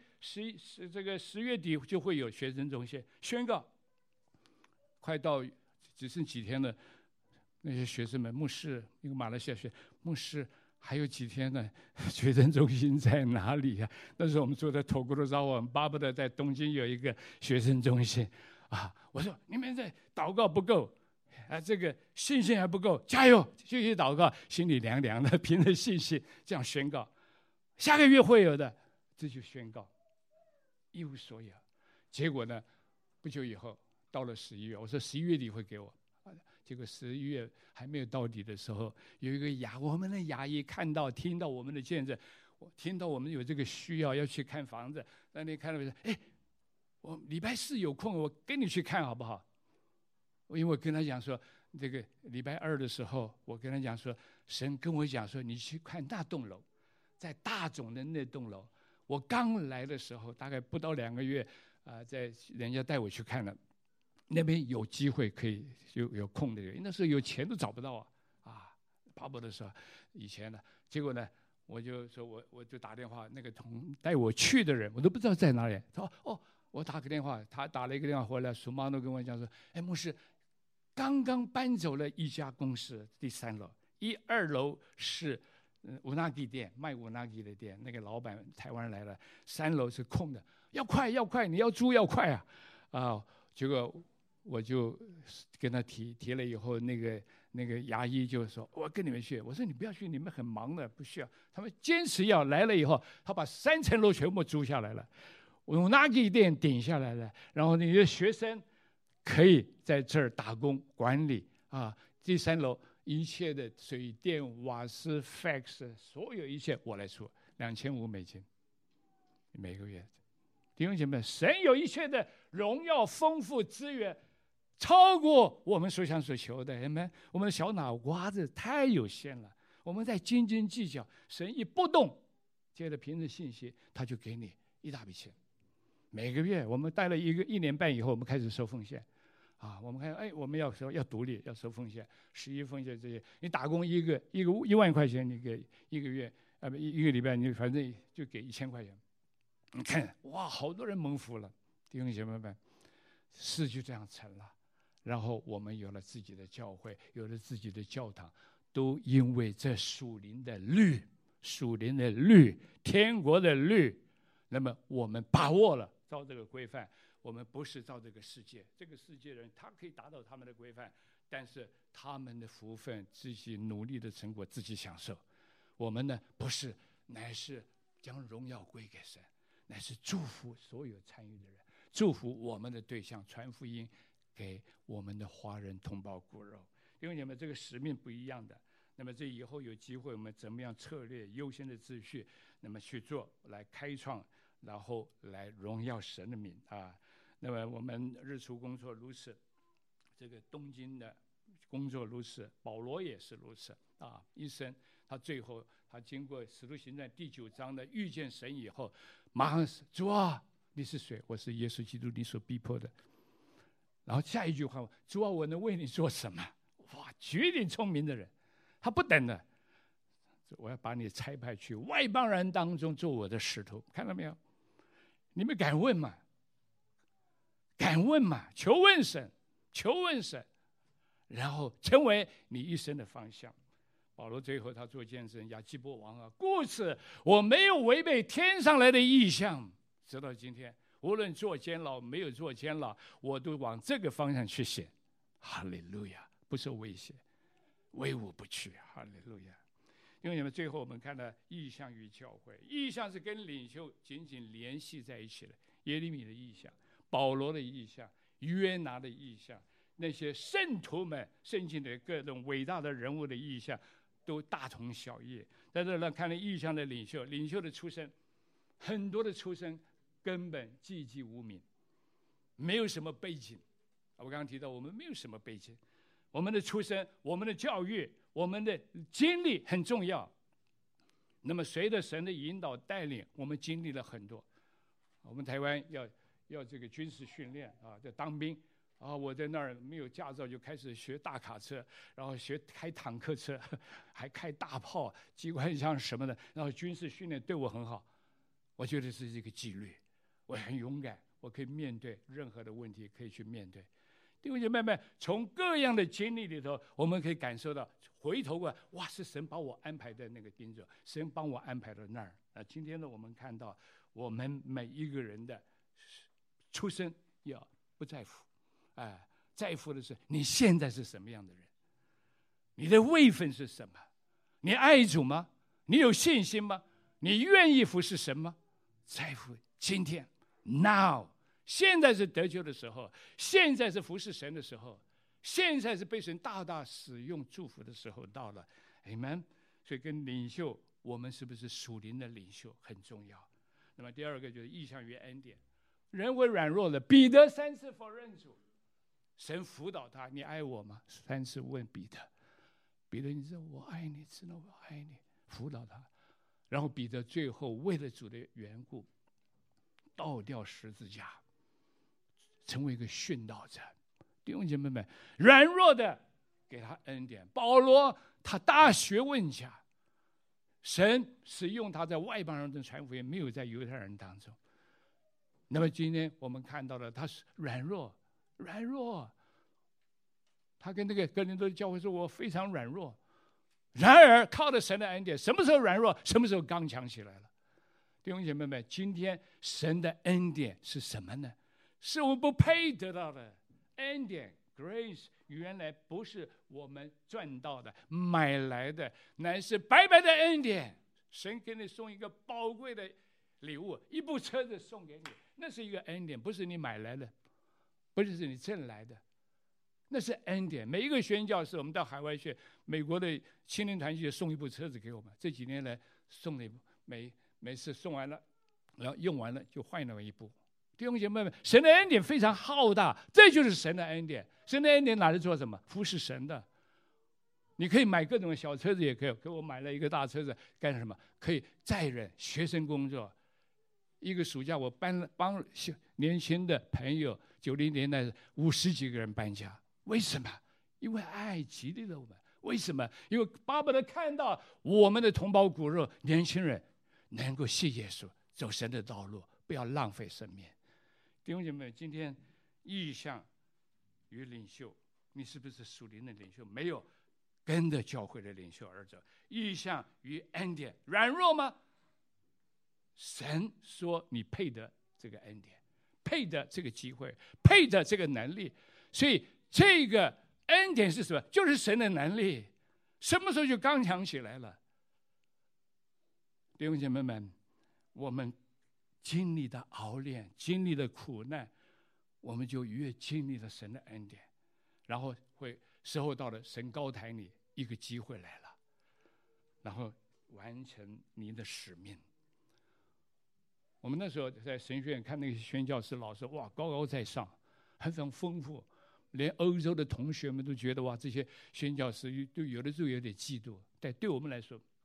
，10月底就会有学生中心宣告。快到只剩几天了。那些学生们，牧师，一个马来西亚牧师，还有几天呢？学生中心在哪里呀？那时候我们住在托古罗扎瓦，巴不得在东京有一个学生中心啊！我说你们这祷告不够啊，这个信心还不够，加油，继续祷告，心里凉凉的，凭着信心这样宣告，下个月会有的，这就宣告，一无所有。结果呢，不久以后到了11月，我说11月底会给我。结果11月还没有到底的时候，有一个我们的牙医看到、听到我们的见证，听到我们有这个需要要去看房子，那你看到说，我礼拜4有空，我跟你去看好不好？因为我跟他讲说，这个礼拜2的时候，我跟他讲说，神跟我讲说，你去看那栋楼，在大总的那栋楼。我刚来的时候，大概不到2个月，在人家带我去看了。那边有机会可以有空的人，那时候有钱都找不到巴伯的时候，以前呢，结果呢，我就说我就打电话，那个带我去的人，我都不知道在哪里。他说我打个电话，他打了一个电话回来，属猫都跟我讲说，牧师，刚刚搬走了一家公司，第3楼，1、2楼是乌纳吉店，卖乌纳吉的店，那个老板台湾人来了，3楼是空的，要快，你要租要快结果。我就跟他提了以后，那个牙医就说：“我跟你们去。”我说：“你不要去，你们很忙的，不需要。”他们坚持要来了以后，他把3层楼全部租下来了，我拿给店顶下来了，然后你的学生可以在这儿打工管理第3楼一切的水电瓦斯 fax 所有一切我来出，$2500每个月。弟兄姐妹，神有一切的荣耀丰富资源。超过我们所想所求的，我们的小脑瓜子太有限了。我们在斤斤计较，神一不动，接着凭着信息，他就给你一大笔钱。每个月我们待了1年半以后，我们开始收奉献，我们看，我们要独立，要收奉献，11奉献这些。你打工一个1万块钱，你给一个月一个礼拜，你反正就给1000块钱。你看，哇，好多人蒙福了，弟兄姐妹们，事就这样成了。然后我们有了自己的教会，有了自己的教堂，都因为这属灵的律、天国的律。那么我们把握了，照这个规范，我们不是照这个世界。这个世界人他可以达到他们的规范，但是他们的福分、自己努力的成果自己享受。我们呢，不是，乃是将荣耀归给神，乃是祝福所有参与的人，祝福我们的对象，传福音。给我们的华人同胞骨肉，因为你们这个使命不一样的。那么这以后有机会，我们怎么样策略优先的秩序，那么去做，来开创，然后来荣耀神的名那么我们日出工作如此，这个东京的工作如此，保罗也是如此一生他最后他经过使徒行传第9章的遇见神以后，马上是主啊，你是谁？我是耶稣基督，你所逼迫的。然后下一句话，主啊，我能为你做什么？哇，绝顶聪明的人，他不等了，我要把你差派去外邦人当中做我的使徒，看到没有？你们敢问吗？敢问吗？求问神，求问神，然后成为你一生的方向。保罗最后他做见证，亚基波王啊，故此我没有违背天上来的意象，直到今天，无论做监牢没有做监牢，我都往这个方向去写。哈利路亚，不受威胁，威武不屈。哈利路亚。因为你们最后我们看到意象与教会，意象是跟领袖紧紧联系在一起的。耶利米的意象，保罗的意象，约拿的意象，那些圣徒们圣经的各种伟大的人物的意象，都大同小异。在这呢，看到意象的领袖，领袖的出身，很多的出身根本籍籍无名，没有什么背景。我刚刚提到，我们没有什么背景，我们的出身、我们的教育、我们的经历很重要。那么随着神的引导带领，我们经历了很多。我们台湾要这个军事训练啊，在当兵啊，我在那儿没有驾照就开始学大卡车，然后学开坦克车，还开大炮、机关枪什么的。然后军事训练对我很好，我觉得是一个纪律，我很勇敢，我可以面对任何的问题，可以去面对。弟兄姐妹们，从各样的经历里头，我们可以感受到，回头过来，哇，是神把我安排在那个地方，神帮我安排到那儿。今天呢，我们看到我们每一个人的出身要不在乎，在乎的是你现在是什么样的人，你的位分是什么，你爱主吗？你有信心吗？你愿意服侍神吗？在乎今天 now。现在是得救的时候，现在是服侍神的时候，现在是被神大大使用祝福的时候到了 Amen。 所以跟领袖，我们是不是属灵的领袖很重要。那么第二个就是意象与恩典。人会软弱的，彼得3次否认主，神辅导他，你爱我吗？3次问彼得，彼得你知道我爱你，知道我爱你，辅导他。然后彼得最后为了主的缘故倒掉十字架，成为一个殉道者。弟兄姐妹们，软弱的给他恩典。保罗他大学问家，神使用他在外邦人的传福音，没有在犹太人当中。那么今天我们看到了他是软弱，他跟那个哥林多的教会说，我非常软弱。然而靠着神的恩典，什么时候软弱，什么时候刚强起来了。弟兄姐妹们，今天神的恩典是什么呢？是我们不配得到的恩典 ，grace 原来不是我们赚到的、买来的，乃是白白的恩典。神给你送一个宝贵的礼物，一部车子送给你，那是一个恩典，不是你买来的，不是你挣来的，那是恩典。每一个宣教士，我们到海外去，美国的青年团契送一部车子给我们，这几年来送了一部，每次送完了，然后用完了就换了一部。弟兄姐妹们，神的恩典非常浩大，这就是神的恩典。神的恩典拿来做什么？服侍神的。你可以买各种小车子，也可以。给我买了一个大车子，干什么？可以载人、学生工作。一个暑假，我帮年轻的朋友，90年代50几个人搬家。为什么？因为爱激励了我们。为什么？因为巴不得看到我们的同胞骨肉年轻人能够信耶稣，走神的道路，不要浪费生命。弟兄姐妹，今天意象与领袖，你是不是属灵的领袖？没有，跟着教会的领袖而走。意象与恩典，软弱吗？神说你配得这个恩典，配得这个机会，配得这个能力。所以这个恩典是什么？就是神的能力。什么时候就刚强起来了？弟兄姐妹们，我们经历的熬炼，经历的苦难，我们就越经历了神的恩典，然后时候到了，神高抬你，一个机会来了，然后完成你的使命。我们那时候在神学院看那个宣教士老师，哇，高高在上，很丰富，连欧洲的同学们都觉得哇，这些宣教士都有的时候有点嫉妒，但对我们来说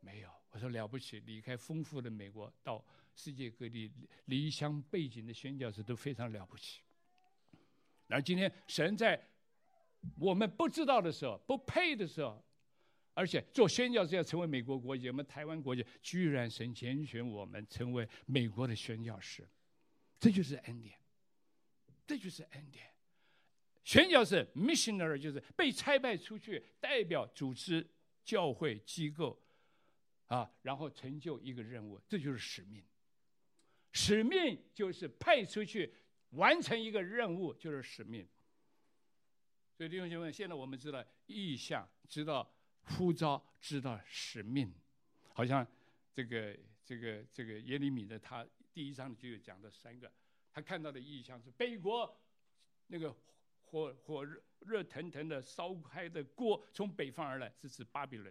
没有。我说了不起，离开丰富的美国，到世界各地离乡背景的宣教士都非常了不起。然后今天神在我们不知道的时候、不配的时候，而且做宣教士要成为美国国籍，我们台湾国籍，居然神拣选我们成为美国的宣教士，这就是恩典，这就是恩典。宣教士 missionary 就是被差派出去，代表组织教会机构然后成就一个任务，这就是使命。使命就是派出去完成一个任务，就是使命。所以弟兄姐妹，现在我们知道意象，知道呼召，知道使命。好像这个耶利米的他第1章就有讲的3个，他看到的意象是北国那个火热腾腾的烧开的锅从北方而来，是指巴比伦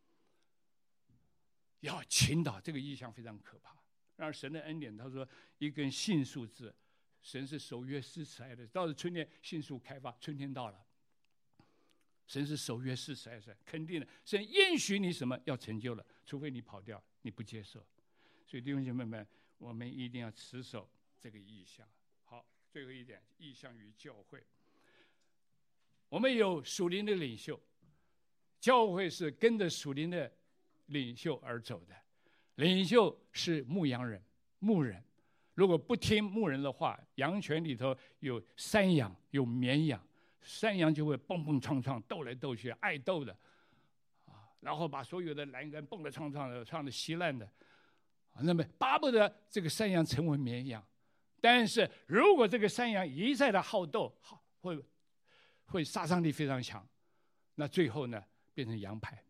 要倾倒。这个意象非常可怕。让神的恩典，他说一根杏树枝，神是守约施慈爱的。到了春天，杏树开发，春天到了，神是守约施慈爱的，肯定的。神应许你什么要成就了，除非你跑掉，你不接受。所以弟兄姐妹们，我们一定要持守这个意象。好，最后一点，意象与教会。我们有属灵的领袖，教会是跟着属灵的领袖而走的。领袖是牧羊人、牧人，如果不听牧人的话，羊圈里头有山羊、有绵羊，山羊就会蹦蹦撞撞、斗来斗去，爱斗的然后把所有的栏杆蹦得撞撞的、撞得稀烂的那么巴不得这个山羊成为绵羊。但是如果这个山羊一再的好斗，会杀伤力非常强，那最后呢变成羊排，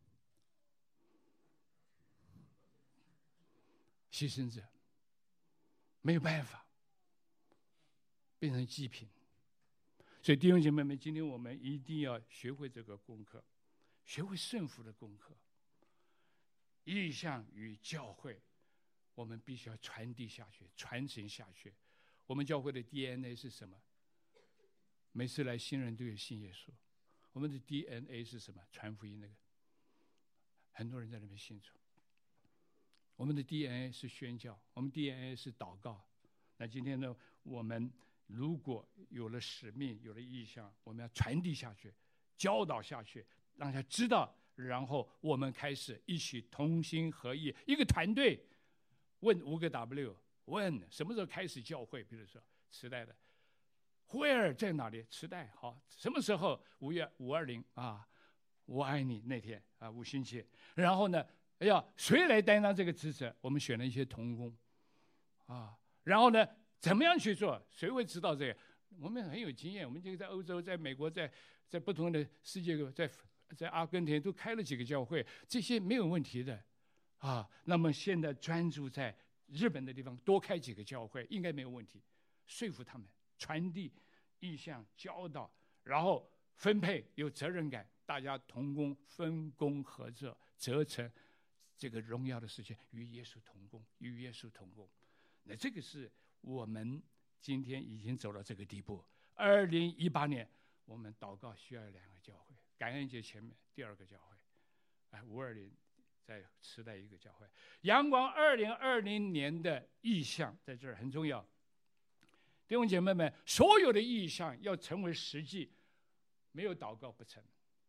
牺牲者，没有办法，变成祭品。所以弟兄姐妹们，今天我们一定要学会这个功课，学会顺服的功课。意象与教会，我们必须要传递下去，传承下去。我们教会的 DNA 是什么？每次来新人都有信耶稣。我们的 DNA 是什么？传福音那个，很多人在那边信主。我们的 DNA 是宣教，我们 DNA 是祷告。那今天呢，我们如果有了使命，有了意向，我们要传递下去，教导下去，让他知道，然后我们开始一起同心合意，一个团队。问5个 W， 问什么时候开始教会？比如说磁带的，Where 在哪里？磁带好，什么时候？5月520我爱你那天5星期。然后呢？谁来担当这个职责？我们选了一些同工然后呢，怎么样去做？谁会知道这个？我们很有经验，我们就在欧洲、在美国、在不同的世界，在阿根廷都开了几个教会，这些没有问题的那么现在专注在日本的地方多开几个教会，应该没有问题。说服他们，传递意向、教导，然后分配，有责任感，大家同工分工合作，责成这个荣耀的事情，与耶稣同工，与耶稣同工。那这个是我们今天已经走到这个地步。2018年，我们祷告需要2个教会，感恩节前面第2个教会，520在池袋一个教会。阳光2020年的意向在这儿很重要。弟兄姐妹们，所有的意向要成为实际，没有祷告不成，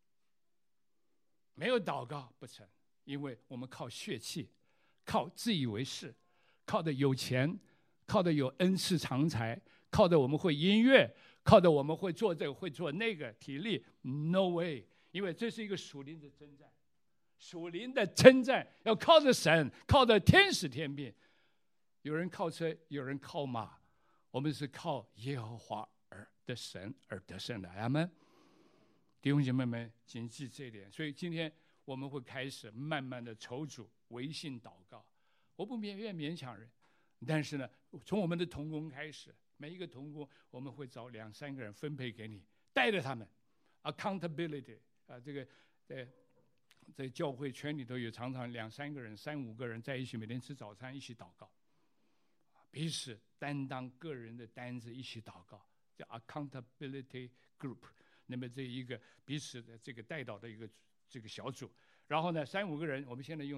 没有祷告不成。因为我们靠血气，靠自以为是，靠的有钱，靠的有恩赐长才，靠的我们会音乐，靠的我们会做这个会做那个，体力 no way。因为这是一个属灵的征战，属灵的征战要靠着神，靠着天使天兵。有人靠车，有人靠马，我们是靠耶和华的神而得胜的。阿们。弟兄姐妹们，谨记这一点。所以今天我们会开始慢慢的筹组微信祷告。我不愿勉强人，但是呢，从我们的同工开始，每一个同工我们会找2、3个人分配给你，带着他们 accountability 在教会圈里头有常常2、3个人、3、5个人在一起，每天吃早餐一起祷告，彼此担当个人的担子一起祷告，叫 accountability group。那么这一个彼此的这个带导的一个这个小组，然后呢，3、5个人，我们现在用什么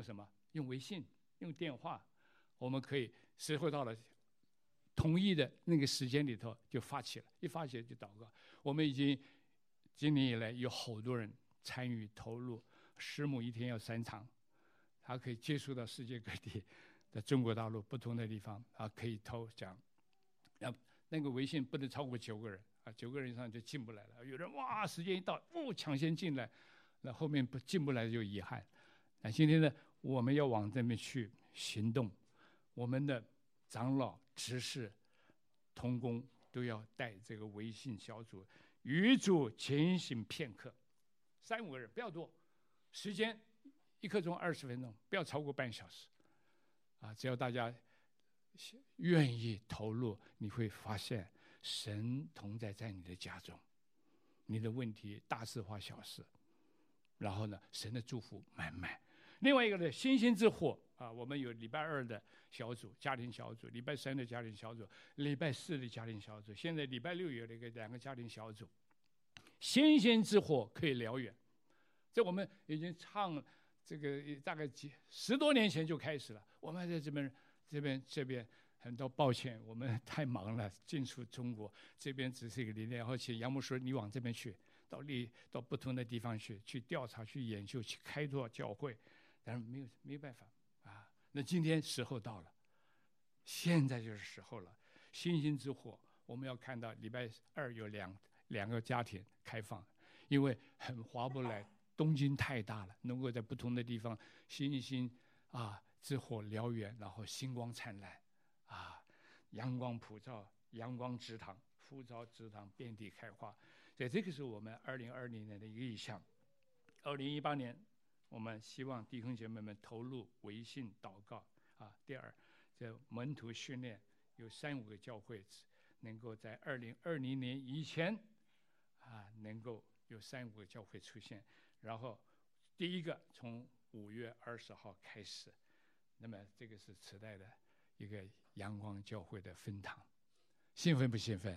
用微信、用电话，我们可以时候到了，同一的那个时间里头就发起了，一发起就祷告。我们已经今年以来有好多人参与投入，师母一天要3场，他可以接触到世界各地的中国大陆不同的地方啊，可以讲。那个微信不能超过9个人啊，9个人以上就进不来了。有人哇，时间一到，抢先进来，那后面进不来就遗憾。那今天呢，我们要往这边去行动，我们的长老、执事、同工都要带这个微信小组，与主前行片刻，3-5个人不要多，时间1刻钟20分钟，不要超过半小时，啊，只要大家愿意投入，你会发现神同在你的家中，你的问题大事化小事，然后呢，神的祝福满满。另外一个呢，星星之火啊，我们有礼拜2的小组家庭小组，礼拜3的家庭小组，礼拜4的家庭小组，现在礼拜6有2个家庭小组。星星之火可以燎原，这我们已经唱这个大概10多年前就开始了。我们在这边很多抱歉，我们太忙了，进出中国这边只是一个理念。而且杨牧说你往这边去，到不同的地方去调查、去研究、去开拓教会，但是没有办法啊。那今天时候到了，现在就是时候了。星星之火，我们要看到礼拜2有两个家庭开放，因为很划不来，东京太大了，能够在不同的地方星星啊之火燎原，然后星光灿烂啊，阳光普照，阳光直堂，浮藻直堂，遍地开花。所以这个是我们2020年的一个意向。2018年，我们希望弟兄姐妹们投入微信祷告啊。第二，这门徒训练有3-5个教会能够在2020年以前啊，能够有3-5个教会出现。然后第一个从5月20号开始，那么这个是时代的一个阳光教会的分堂，兴奋不兴奋？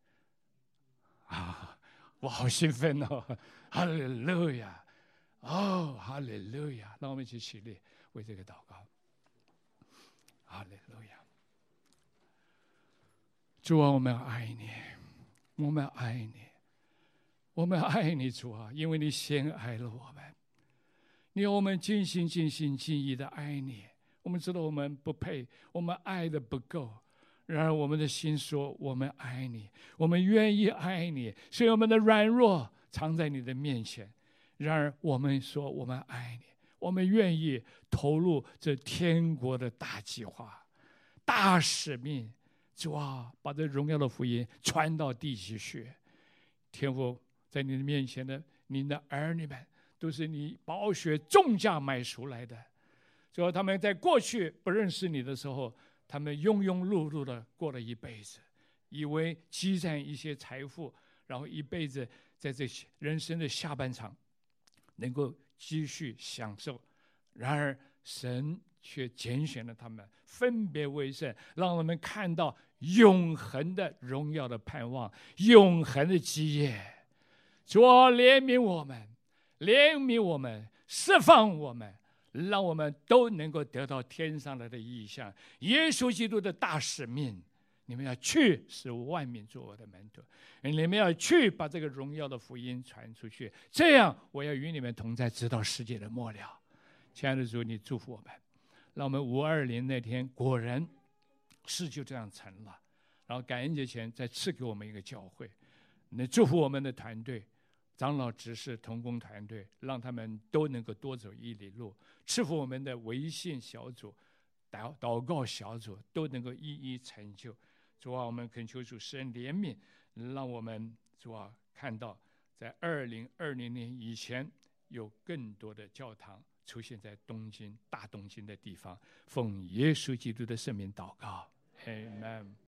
啊，我好兴奋哦！哈利路亚，哦，哈利路亚！让我们一起起立为这个祷告。哈利路亚！主啊，我们爱你，我们爱你，我们爱你，主啊，因为你先爱了我们。你要我们尽心尽心尽意的爱你，我们知道我们不配，我们爱的不够，然而我们的心说我们爱你，我们愿意爱你，所以我们的软弱藏在你的面前。然而我们说我们爱你，我们愿意投入这天国的大计划、大使命。主啊，把这荣耀的福音传到地极去。天父，在你的面前的你的儿女们，都是你宝血重价买赎来的。主啊，他们在过去不认识你的时候，他们庸庸碌碌的过了一辈子，以为积攒一些财富，然后一辈子在这人生的下半场能够继续享受。然而神却拣选了他们，分别为圣，让我们看到永恒的荣耀的盼望，永恒的基业。主啊，怜悯我们，怜悯我们，释放我们，让我们都能够得到天上来的意象，耶稣基督的大使命。你们要去使万民做我的门徒，你们要去把这个荣耀的福音传出去，这样我要与你们同在，直到世界的末了。亲爱的主，你祝福我们，让我们520那天果然事就这样成了。然后感恩节前再赐给我们一个教会，你祝福我们的团队，长老、执事、同工团队，让他们都能够多走1里路，赐福我们的微信小组、祷告小组都能够一一成就。主啊，我们恳求主施恩怜悯，让我们主啊看到在2020年以前有更多的教堂出现在大东京的地方。奉耶稣基督的圣名祷告， Amen。